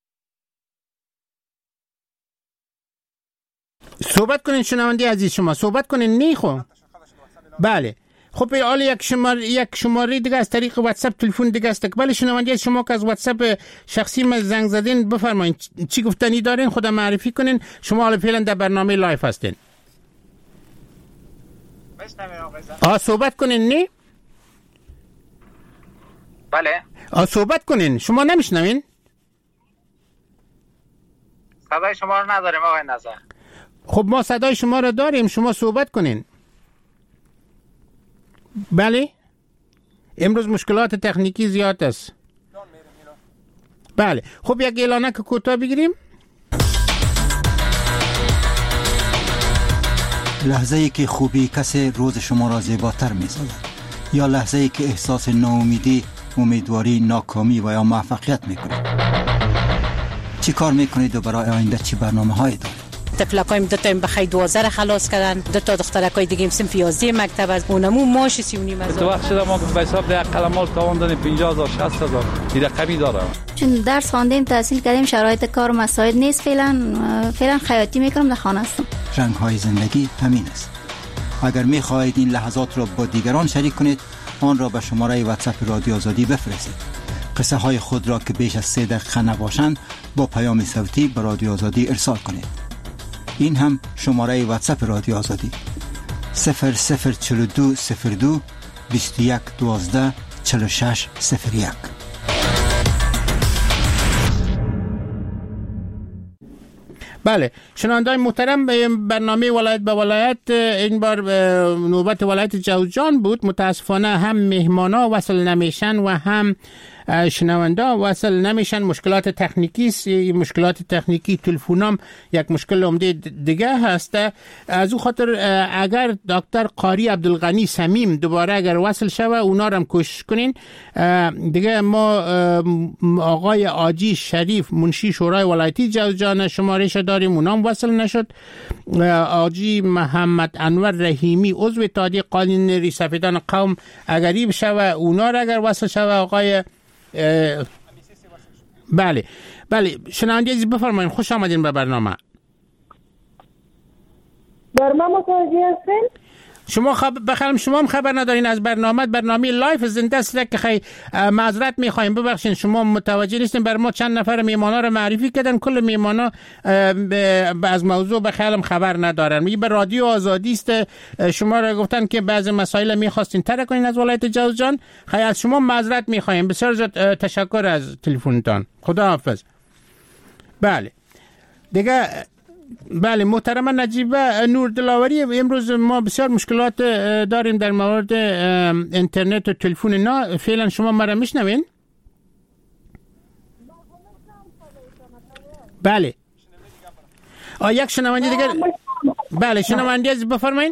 صحبت کنین شنونده عزیز. شما صحبت کنین. نی خو بله خب حالا یک شماره یک شماره دیگه از طریق واتساپ تلفن دیگه است. بله شنونده شما که از واتساپ شخصی ما زنگ زدین بفرمایید چی گفتنی دارین، خدا معرفی کنین. شما حالا فعلا در برنامه لایف هستین. آ صحبت کنین. نه بله آ صحبت کنین. شما نمیشنوین؟ صدای شما رو نداریم آقای نظر. خب ما صدای شما رو داریم، شما صحبت کنین. بله امروز مشکلات تکنیکی زیاد است. بله خب یک اعلانه که کوتاه بگیریم. لحظه ای که خوبی کسی روز شما را زیباتر می سازد، یا لحظه ای که احساس ناامیدی، امیدواری، ناکامی و یا موفقیت می کنید. چی کار می کنید و برای آینده چی برنامه هایی دارید؟ تفلکایم دو تا بخی دوازده را خلاص کردن، دو تا دخترکای دیگه هم صنف یازده مکتب از اونمو ماش سی و نیم هزار. تو وقت شده ما به حساب ده قلمال تاوان دادیم پنجاه هزار شصت هزار این رقمی داره. چون درس خواندیم تحصیل کردیم شرایط کار مساعد نیست. فعلا فعلا خیاطی میکنم، در خانه هستم. رنگ های زندگی همین است. اگر میخواهید این لحظات را با دیگران شریک کنید آن را به شماره واتساپ رادیو آزادی بفرستید. قصه های خود را که بیش از سه دقیقه نباشند با پیام صوتی به رادیو آزادی ارسال کنید. این هم شماره واتساپ رادیو آزادی صفر صفر چهل و دو صفر دو بیست و یک دوازده چهل و شش صفر یک. بله شنونده‌های محترم، برنامه ولایت به ولایت این بار نوبت ولایت جوزجان بود. متاسفانه هم مهمانا وصل نمیشن و هم شنونده وصل نمیشن، مشکلات تکنیکی است. مشکلات تکنیکی تلفنم یک مشکل عمده دیگه هست. از او خاطر اگر دکتر قاری عبدالغنی صمیم دوباره اگر وصل شوه اونا رو هم کوشش کنین. دیگه ما آقای آجی شریف منشی شورای ولایتی جوزجان شمارش داریم، اونام وصل نشد. آجی محمد انور رحیمی عضو اتحادیه قانونی سفیدان قوم اگری بشوه اونا را اگر وصل شوه. آقای بله بله شنونده عزیز بفرمایید، خوش آمدین به برنامه. برنامه متوجه هستین؟ شما خب بخرم شما هم خبر ندارین از برنامه. برنامه لایف زنده است که خیلی معذرت میخوایم، ببخشید شما متوجه نیستین. بر ما چند نفر میمانا رو معرفی کردن، کل میمانا از موضوع به خیالم خبر ندارن. میگه به رادیو آزادی است، شما رو گفتن که بعضی مسائل میخواستین ترک کنین از ولایت جوزجان. خیلی از شما معذرت میخوایم. بسیار زیاد تشکر از تلفنتان. خدا حافظ. بله دیگه بله محترم نجیبه نور دلاوری، امروز ما بسیار مشکلات داریم در مورد اینترنت و تلفن. نه فعلا شما مرا میشنوین؟ بله آ یک شنونده دیگر. بله شنونده از بفرمایید.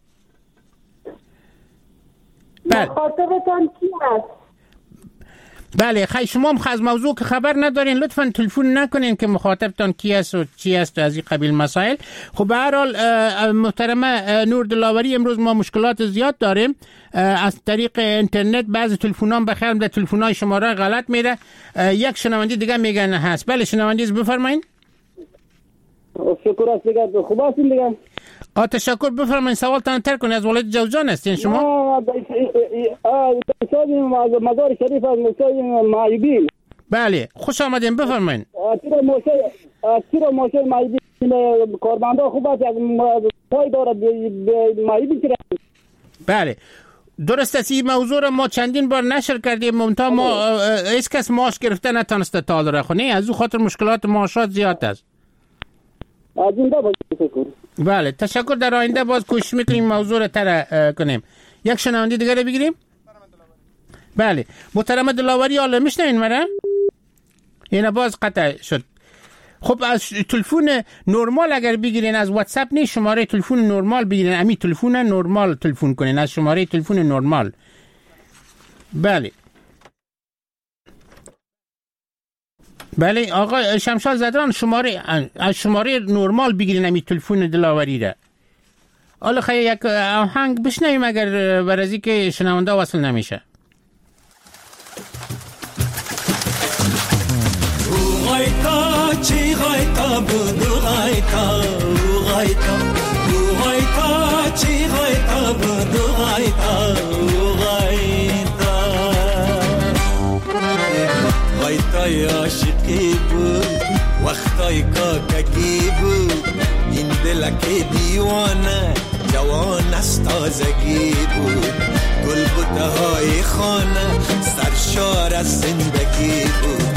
بله مخاطبتان کی است؟ بله خیلی شما هم از موضوع که خبر ندارین لطفاً تلفن نکنین که مخاطبتان کی است و چی است از این قبیل مسائل. خب به هر حال محترمه نور دلاوری، امروز ما مشکلات زیاد داریم از طریق اینترنت. بعضی تلفن‌ها بخیر در تلفن‌های شماره غلط میره. یک شنونده دیگه میگن هست. بله شنونده بفرمایید. شکر است دیگه. خوب هستین دیگه؟ آ تشکر. بفرمایید سوالتان تر کنید. از ولایت جوزجان هستین شما؟ نه مزار شریف از موسی معیوبی. بله خوش آمدین بفرمایید. چرا موسی چرا موسی معیوبی کارمندا خوب است پای داره معیوبی چرا؟ بله درست است. این موضوع را ما چندین بار نشر کردیم، منتها ما هیچ کس معاش گرفته نتونسته تا حالا خونه. از او خاطر مشکلات معاشات زیاد است. آجینده باید تشکر. بله تشکر. در آینده باز کوشش میکنیم موضوع را تر کنیم. یک شنونده دیگر بگیریم. بله محترم دلاوری حالا میشنوین مرا؟ اینا باز قطع شد. خب از تلفن نرمال اگر بگیرین، از واتساپ نه، شماره تلفن نرمال بگیرین. امی تلفن نرمال تلفن کنین از شماره تلفن نرمال. بله بله آقا شمشاد زدران شماره از شماره نرمال بگیرین امی تلفن دلاوری را. حالا خیلی یک آهنگ بشنویم اگر برازی که شنونده وصل نمیشه. غایتا چی غایتا بود غایتا غایتا غایتا چی غایتا بود غایتا غایتا غایتای عاشقی بود وقتای کاککی بود این دلک دیوانه جوان از تازگی بود گل بوته های خانه سرشار از زندگی بود.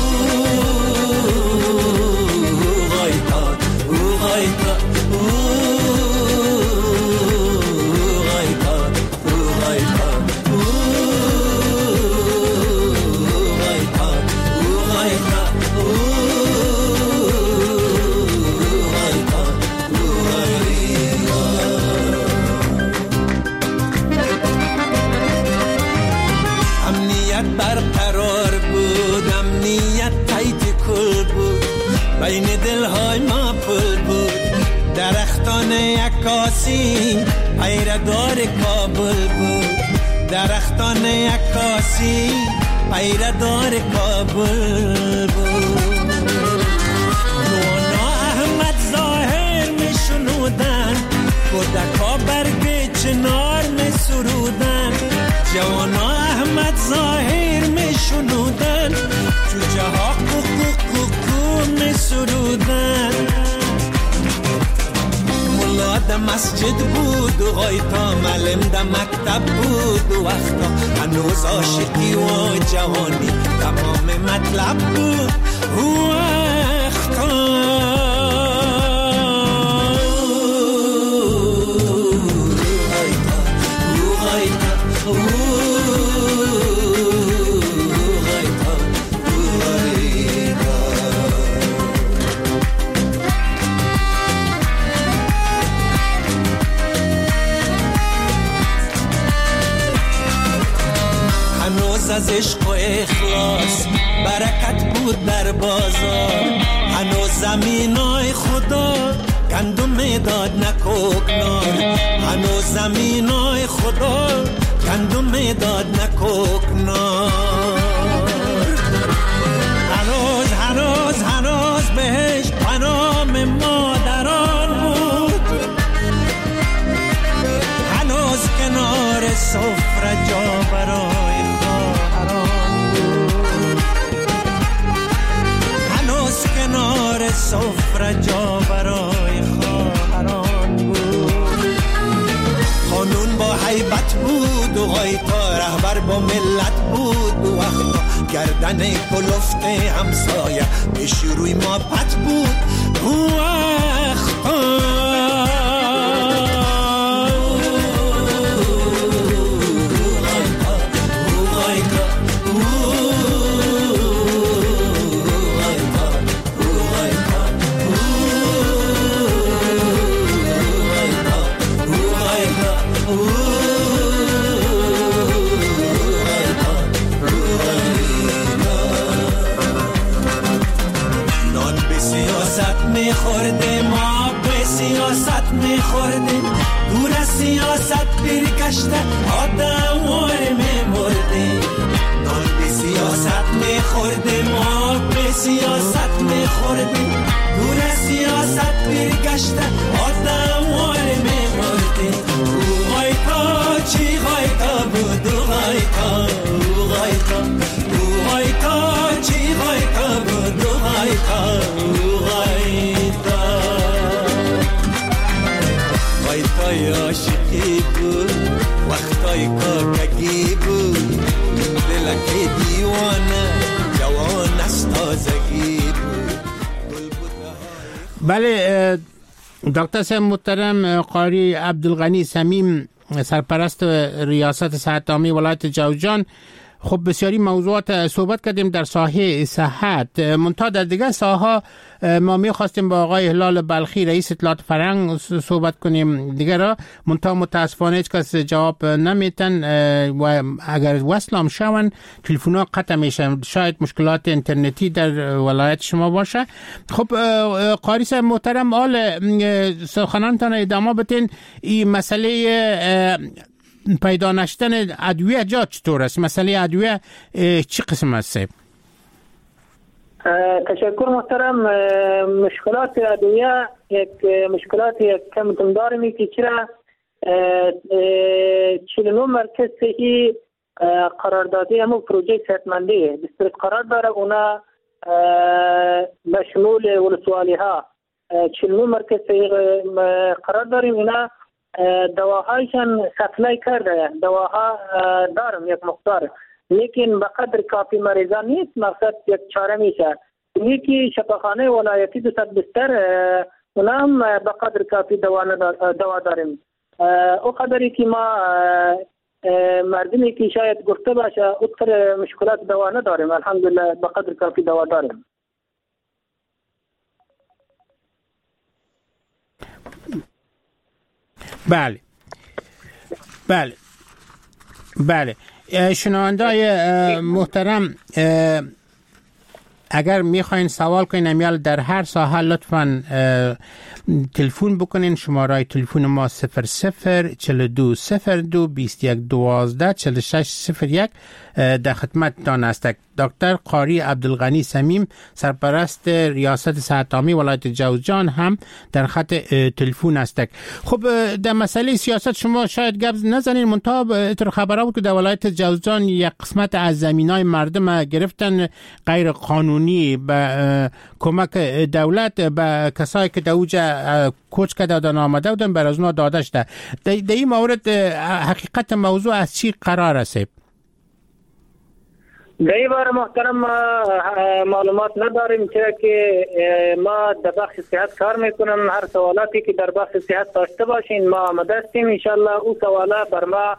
برقرار بود، امنیت تایت کل بود، بین دلهای ما پل بود، درختان عکاسی پیردار کابل بود، درختان عکاسی پیردار کابل بود. نونا احمد ظاهر می شنودن، کودکا برگ چنار می سرودن، جوانا احمد ظاهر می شنودن، جوجه ها کوکو کوکو می سرودن. ملا ده مسجد بود و غایتا معلم ده مکتب بود و وقتا هنوز عاشقی و جوانی تمام مطلب بود و وقتا غایتا غایتا از عشق و اخلاص برکت بود در بازار. هنوز زمینای خدا گندم داد نکوکنار، هنوز زمینای خدا گندم داد نکوکنار. هنوز هنوز هنوز بهش پنام مادران بود، هنوز کنار سفره جا برای خواهران بود، هنوز کنار سفره جا برای خواهران بود. قانون با حیبت بود و غایتا رهبر با ملت بود و وقتا گردن کلفت همسایه پیش روی ما پت بود و وقتا میخورده ما به سیاست میخورده، دور از سیاست برگشته آدم وار میمرده. نان به سیاست میخورده ما به سیاست میخورده، دور از سیاست برگشته آدم وار میمرده. او غایتا چی غایتا بود او غایتا او غایتا او غایتا چی غایتا بود او غایتا او غایتا غایتای عاشقی بود وقتای کاکگی بود، دلک دیوانه جوان از تازگی بود. بله دکتر صاحب محترم قاری عبدالغنی صمیم سرپرست ریاست صحت عامه ولایت جوزجان، خب بسیاری موضوعات صحبت کردیم در ساحه صحت، منتها در دیگر ساحه ما می‌خواستیم با آقای هلال بلخی رئیس اطلاعات فرهنگ صحبت کنیم دیگر را، منتها متاسفانه هیچ کس جواب نمیتن و اگر وصل هم شون تلفن‌ها قطع میشن، شاید مشکلات اینترنتی در ولایت شما باشه. خب قاری صاحب محترم، حال سخنانتان ادامه بدین. این مسئله پیدا نشدن ادویه جا چطور است؟ مسئله ادویه چی قسم است؟ تشکر محترم. مشکلات ادویه یک مشکلات یک کم داریم که چرا چهل و نه مرکز صحی قراردادی همون پروژه صحتمندی دسترس قرار داره، اونا به شمول ولسوالی ها چهل و نه مرکز صحی قرار داریم. اونا دواهایشان سپلای کرده، دواها دارم یک مقدار، لیکن به قدر کافی مریضان نیست. مقصد یک چاره میشه یکی شفاخانه ولایتی دو صد بستر اونا هم به قدر کافی دوا دوا داریم. او قدری که ما مردمی که شاید گفته باشه اکثر مشکلات دوا نداریم، الحمدلله به قدر کافی دوا داریم. بله بله بله شنوندای محترم، اگر میخواین سوال کنین امیال در هر ساحه لطفاً تلفن بکنین. شماره تلفن ما صفر صفر چهل و دو صفر دو بیست و یک دوازده چهل و شش صفر یک در خدمت دان است. دکتر قاری عبدالغنی صمیم سرپرست ریاست صحت عامه ولایت جوزجان هم در خط تلفن است. خب در مسئله سیاست شما شاید گپ نزنین، منتها اتر خبرها بود که در ولایت جوزجان یک قسمت از زمینای مردم گرفتن غیر قانونی به کمک دولت به کسایی که دوجه کوچ کرده دادن آمده بودن بر از اونا داده شده. در این مورد حقیقت موضوع از چی قرار است؟ در این باره محترم ما معلومات نداریم، چرا که ما در بخش صحت کار میکنم. هر سوالاتی که در بخش صحت داشته باشین ما آمده هستیم، انشالله او سوالا بر ما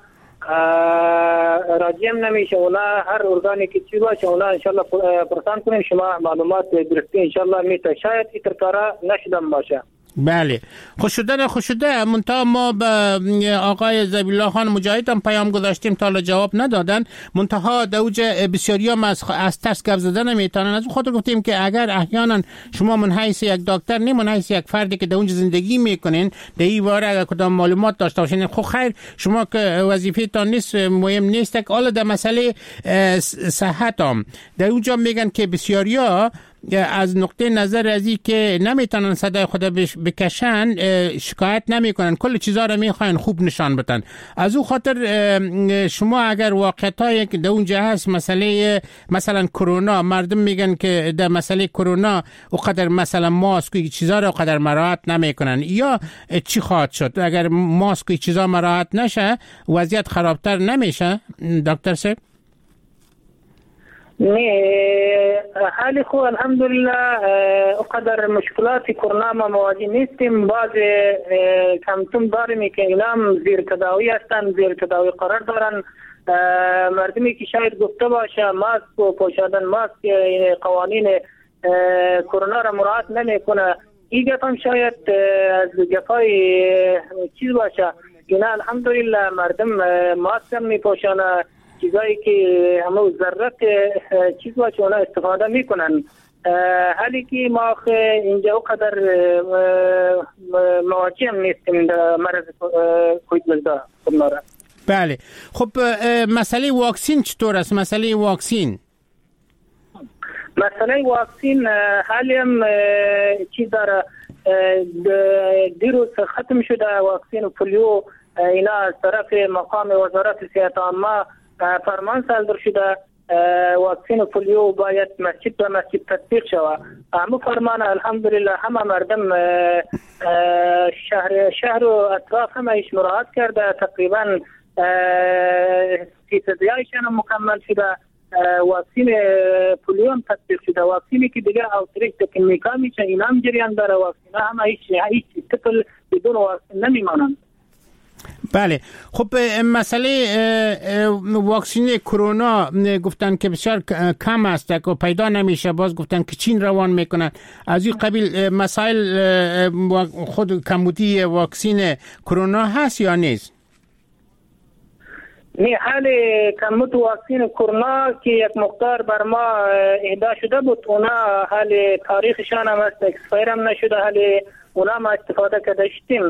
راجعم نمیشه. اونا هر ارگانی که چی باشه اونا انشالله پرسان کنیم، شما معلومات درستی انشالله میته. شاید این کارا نشدم باشه. بله خوش شده خوش شده منتها ما به آقای ذبیح خان مجاهد هم پیام گذاشتیم تا جواب ندادن. منتها دوج بسیاری هم از, از ترس گپ زدن نمیتونن. از خاطر گفتیم که اگر احیانا شما من حیث یک دکتر نه من حیث یک فردی که در اونجا زندگی میکنین در این باره اگر کدام معلومات داشته باشین خب خیر شما که وظیفه تان نیست مهم نیست که حالا در مسئله صحت هم در اونجا میگن که بسیاری ها از نقطه نظر از این که نمیتونن صدای خود بکشن شکایت نمیکنن کل چیزا رو میخواین خوب نشان بدن. از او خاطر شما اگر واقعیتایی که در اونجا هست مسئله مثلا کرونا مردم میگن که در مسئله کرونا اونقدر مثلا ماسک و چیزا رو اونقدر مراعات نمیکنن یا چی خواهد شد اگر ماسک و چیزا مراعات نشه وضعیت خرابتر نمیشه دکتر صاحب؟ نه حالی خو الحمدلله اقدر مشکلات کرونا ما مواجه نیستیم. بعض کمتون داریم که اینام زیر تداوی هستن زیر تداوی قرار دارن. مردمی که شاید گفته باشه ماسک و پوشیدن ماسک قوانین کرونا را مراعات نمیکنه این گپ هم شاید از گپای چیز باشه. اینا الحمدلله مردم ماسک هم میپوشانه چیزایی که همه ضرورت چیز باشه اونا استفاده میکنن. حالی که ما اینجا قدر مواجه هم نیستیم در مرض کووید نوزده. بله خب مسئله واکسین چطور است؟ مسئله واکسین مسئله واکسین حالی هم چیز داره دیروز ختم شده واکسین پولیو. اینا از طرف مقام وزارت صحت عامه فرمان صادر شده واکسین پولیو باید مسجد به مسجد تطبیق شود. همه فرمان الحمدلله همه مردم شهر شهر و اطراف همه ایش مراعات کرده. تقریبا فیصدی هایشان مکمل شده. واکسین پولیو هم تطبیق شده. واکسینی که دیگه اوتریک تکنیکا میشه اینا هم جریان داره. واکسین همه هیچ هیچ طفل بدون واکسین نمیمانند. بله خب مسئله واکسین کرونا گفتن که بسیار کم است که پیدا نمیشه. باز گفتن که چین روان میکنن. از این قبیل مسائل خود کمبودی واکسین کرونا هست یا نیست؟ نه حال کمبود واکسین کرونا که یک مقدار بر ما اهدا شده بود اونا حال تاریخشان هم است اکسپایر هم نشده. حال اونا ما استفاده کرده شدیم.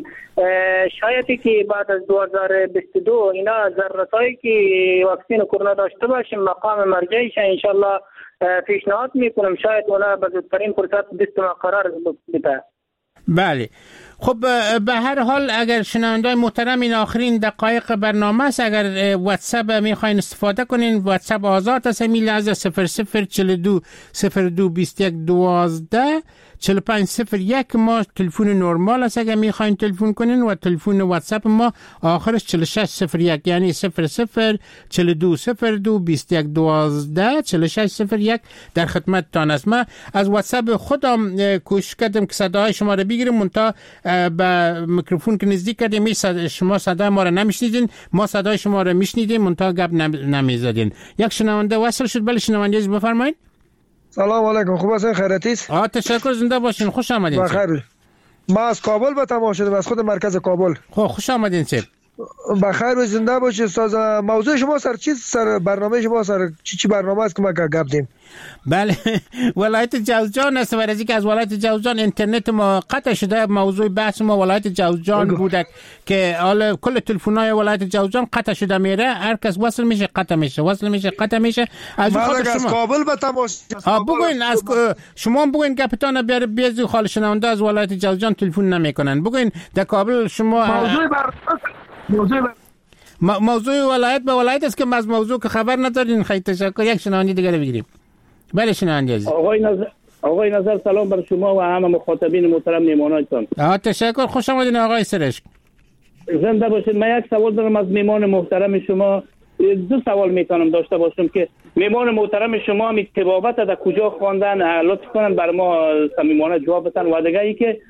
شایدی که بعد از دو هزار و بیست و دو اینا ضرورتایی که واکسین کرونا داشته باشیم مقام مرجعیش انشالله پیشنهاد میکنم شاید اونا به زودترین فرصت بیست ما قرار بده. بله خب به هر حال اگر شنوندای محترم این آخرین دقایق برنامه است اگر واتساپ میخواین استفاده کنین واتساپ آزاد است. میل از صفر صفر چهل و دو صفر دو بیست و یک دوازده چهل و پنج صفر یک ما تلفن نرمال است اگر میخواین تلفن کنین و تلفن واتساپ ما آخرش چهل و شش صفر یک یعنی صفر صفر چهل و دو صفر دو بیست و یک دوازده چهل و شش صفر یک در خدمت تان است. ما از واتساپ خودم کوشش کردم که صدای شما رو بگیرم منتها با میکروفون که نزدیک کردیم شما صدای ما رو نمیشنیدین ما صدای شما رو میشنیدیم منتها گپ نمیزدین. یک شنونده وصل شد. بله شنونده عزیز بفرمایید. سلام علیکم خوب هستین خیرتیست؟ آه تشکر زنده باشین خوش آمدین. بخیر. ما از کابل به تماس شدیم از خود مرکز کابل. خب خوش آمدین سید. بخیر و زنده باشید استاد. موضوع شما سر چی سر برنامه شما سر چی چی برنامه است که ما گپ دیم؟ بله ولایت جوزجان است. برای اینکه از ولایت جوزجان اینترنت ما قطع شده موضوع بحث ما ولایت جوزجان بوده که حالا کل تلفن‌های ولایت جوزجان قطع شده میره هر کس وصل میشه قطع میشه وصل میشه قطع میشه. از خاطر شما از کابل به تماس بگوین از شما بگوین کاپیتان بیار بیازی خال شنونده از ولایت جوزجان تلفن نمیکنن. بگوین در کابل شما موضوع بر موضوع بر موضوع ولایت به ولایت است که از موضوع که خبر ندارین. خیلی تشکر. یک شنونده دیگه بگیریم. بله شنونده عزیز. آقای نظر آقای نظر سلام بر شما و همه مخاطبین محترم میمانایتان. آ تشکر خوش آمدین آقای سرشک. زنده باشید. من یک سوال دارم از میمان محترم شما. دو سوال میتونم داشته باشم که میمان محترم شما می طبابت در کجا خواندن لطف کنن بر ما صمیمانه جواب بدن و دیگه ای که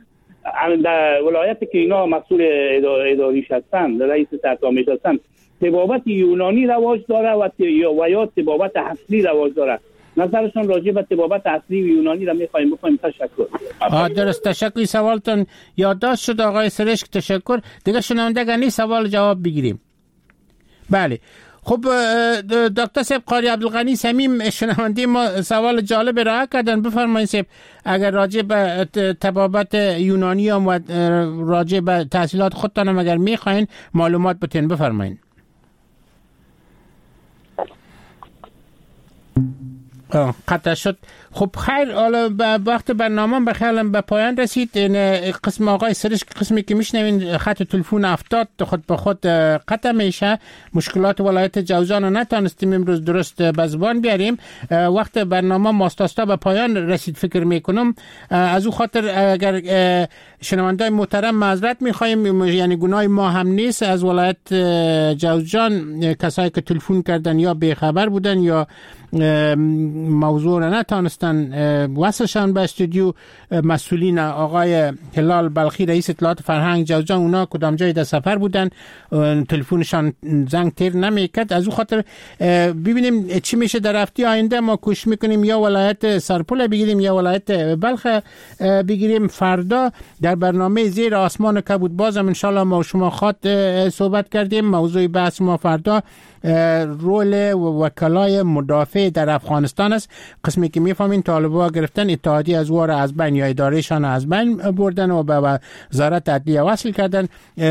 در ولایتی که اینا مسئول اداریش هستن رئیس سرکامیش هستن طبابت یونانی رواج داره و یا و یا طبابت اصلی رواج داره. نظرشون راجع به طبابت اصلی و یونانی را میخوایم بکنیم. تشکر. آه درست، تشکر. سوالتون یادداشت شد آقای سرشک، تشکر. دیگه شنوندگانی سوال جواب بگیریم. بله خب دکتر صاحب قاری عبدالغنی صمیم شنونده ما سوال جالب را کردن. بفرمایید صاحب اگر راجع به طبابت یونانی و راجع به تحصیلات خودتان هم اگر میخواین معلومات بتین بفرمایید. قطع شد. خب خیر، حالا وقت برنامه بخیر به پایان رسید. این قسم آقای سرشک قسمی که میشنوین خط تلفن افتاد خود به خود قطع میشه. مشکلات ولایت جوزجان رو نتانستیم امروز درست به زبان بیاریم. وقت برنامه ماستاستا به پایان رسید فکر میکنم. از او خاطر اگر شنوندای محترم معذرت میخوایم، یعنی گناه ما هم نیست. از ولایت جوزجان کسایی که تلفن کردن یا بیخبر بودن یا موضوع را نتانستن وصلشان به استودیو. مسئولین آقای هلال بلخی رئیس اطلاعات فرهنگ جوزجان، اونا کدام جای در سفر بودن، تلفنشان زنگ تیر نمیکرد. از او خاطر ببینیم چی میشه در هفته آینده. ما کوشش میکنیم یا ولایت سرپل بگیریم یا ولایت بلخ بگیریم. فردا در برنامه زیر آسمان کبود بازم انشالله ما شما خاط صحبت کردیم. موضوع بحث ما فردا رول وکلای مدافع در افغانستان است. قسمی که میفهمین طالبان گرفتن اتحادیه از وار از بین یا ادارهشان از بین بردن و به وزارت عدلیه وصل کردن.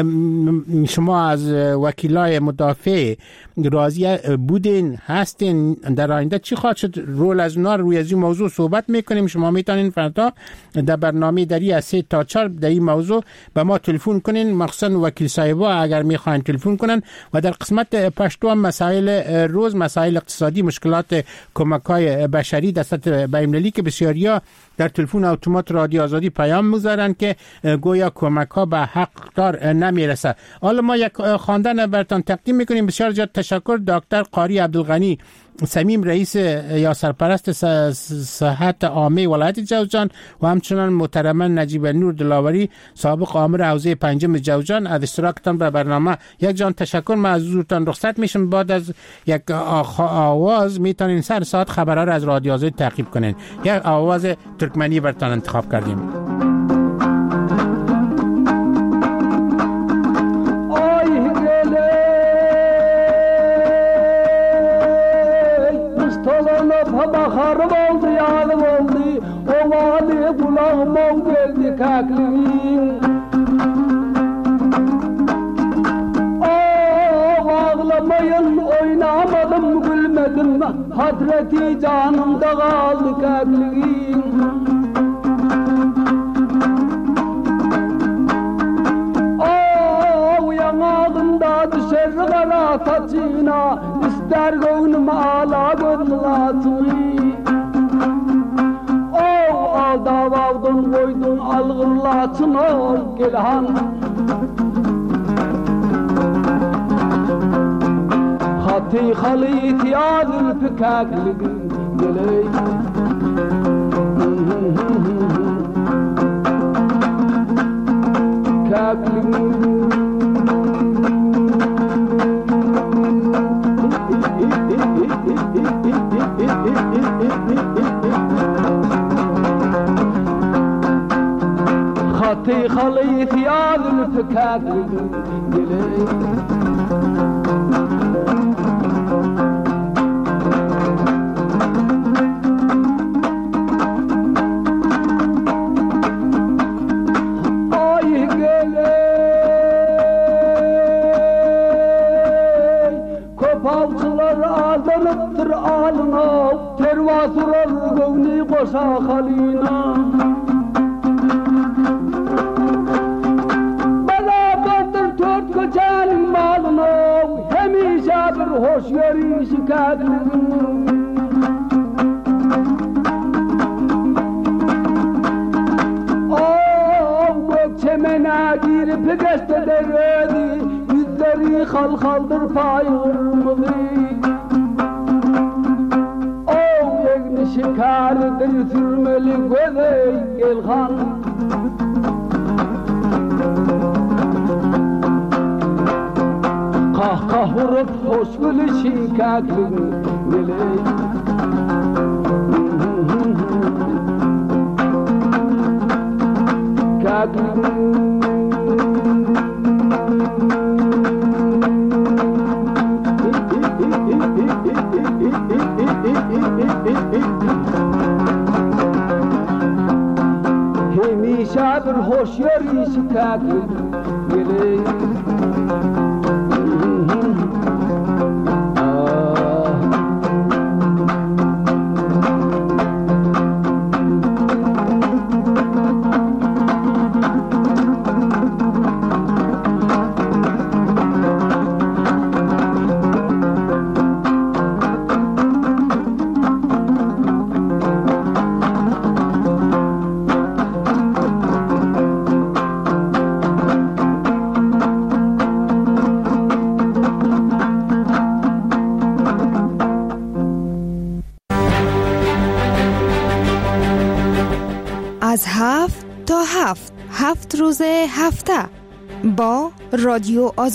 شما از وکلای مدافع راضی بودین هستین؟ در آینده چی خواهد شد؟ رول از اونا روی از این موضوع صحبت میکنیم. شما میتونین فردا در برنامه دری از سه تا چهار در این موضوع به ما تلفن کنین، مخصوصا وکیل صاحبا اگر میخواین تلفن کنن. و در قسمت پشتو مسائل روز، مسائل اقتصادی، مشکلات کمک‌های بشری در سطح بین‌المللی که بسیاریا در تلفن اتومات رادیو آزادی پیام می‌ذارن که گویا کمک‌ها به حقدار نمیرسه. حالا ما یک خواندن براتون تقدیم می‌کنیم. بسیار زیاد تشکر دکتر قاری عبدالغنی صمیم رئیس یا سرپرست صحت عامه ولایت جوزجان و همچنان محترما نجیب نور دلاوری سابق آمر حوزه پنجم جوزجان از اشتراکتان به برنامه. یک جان تشکر. من از حضورتان رخصت میشم. بعد از یک آواز میتونین سر ساعت خبرها را از رادیو آزادی تعقیب کنین. یک آواز ترکمنی براتون انتخاب کردیم. Baharım oldu, yanım oldu, o vadi kulağım ol geldi kaklim. Oh ağlamayın, oynamadım, gülmedim, hasreti canımda kaldı kaklim. Oh yanağında düşer kara saçına, ister gönlüm ağla gönlüm. Davavdun koydun algırlatın ol gelhan. Hati halit ya zülfikakli geley. Kakli خطي خليط يا ذلفكاك قلي آي قلي كفالçılar aldanıptır alına tervasırar gövni koşa halina hoş yeri şikayetlerim Oh gökçemene girip geçte deredi yüzleri hal haldır payırmızı Oh yegni şikaredir sürmeli gözey gelhan Kahkahurup hoş gülüşü kaklı geley همیشه بر هوشیاری شکاکی گلی از هفت تا هفت هفت روز هفته با رادیو آزادی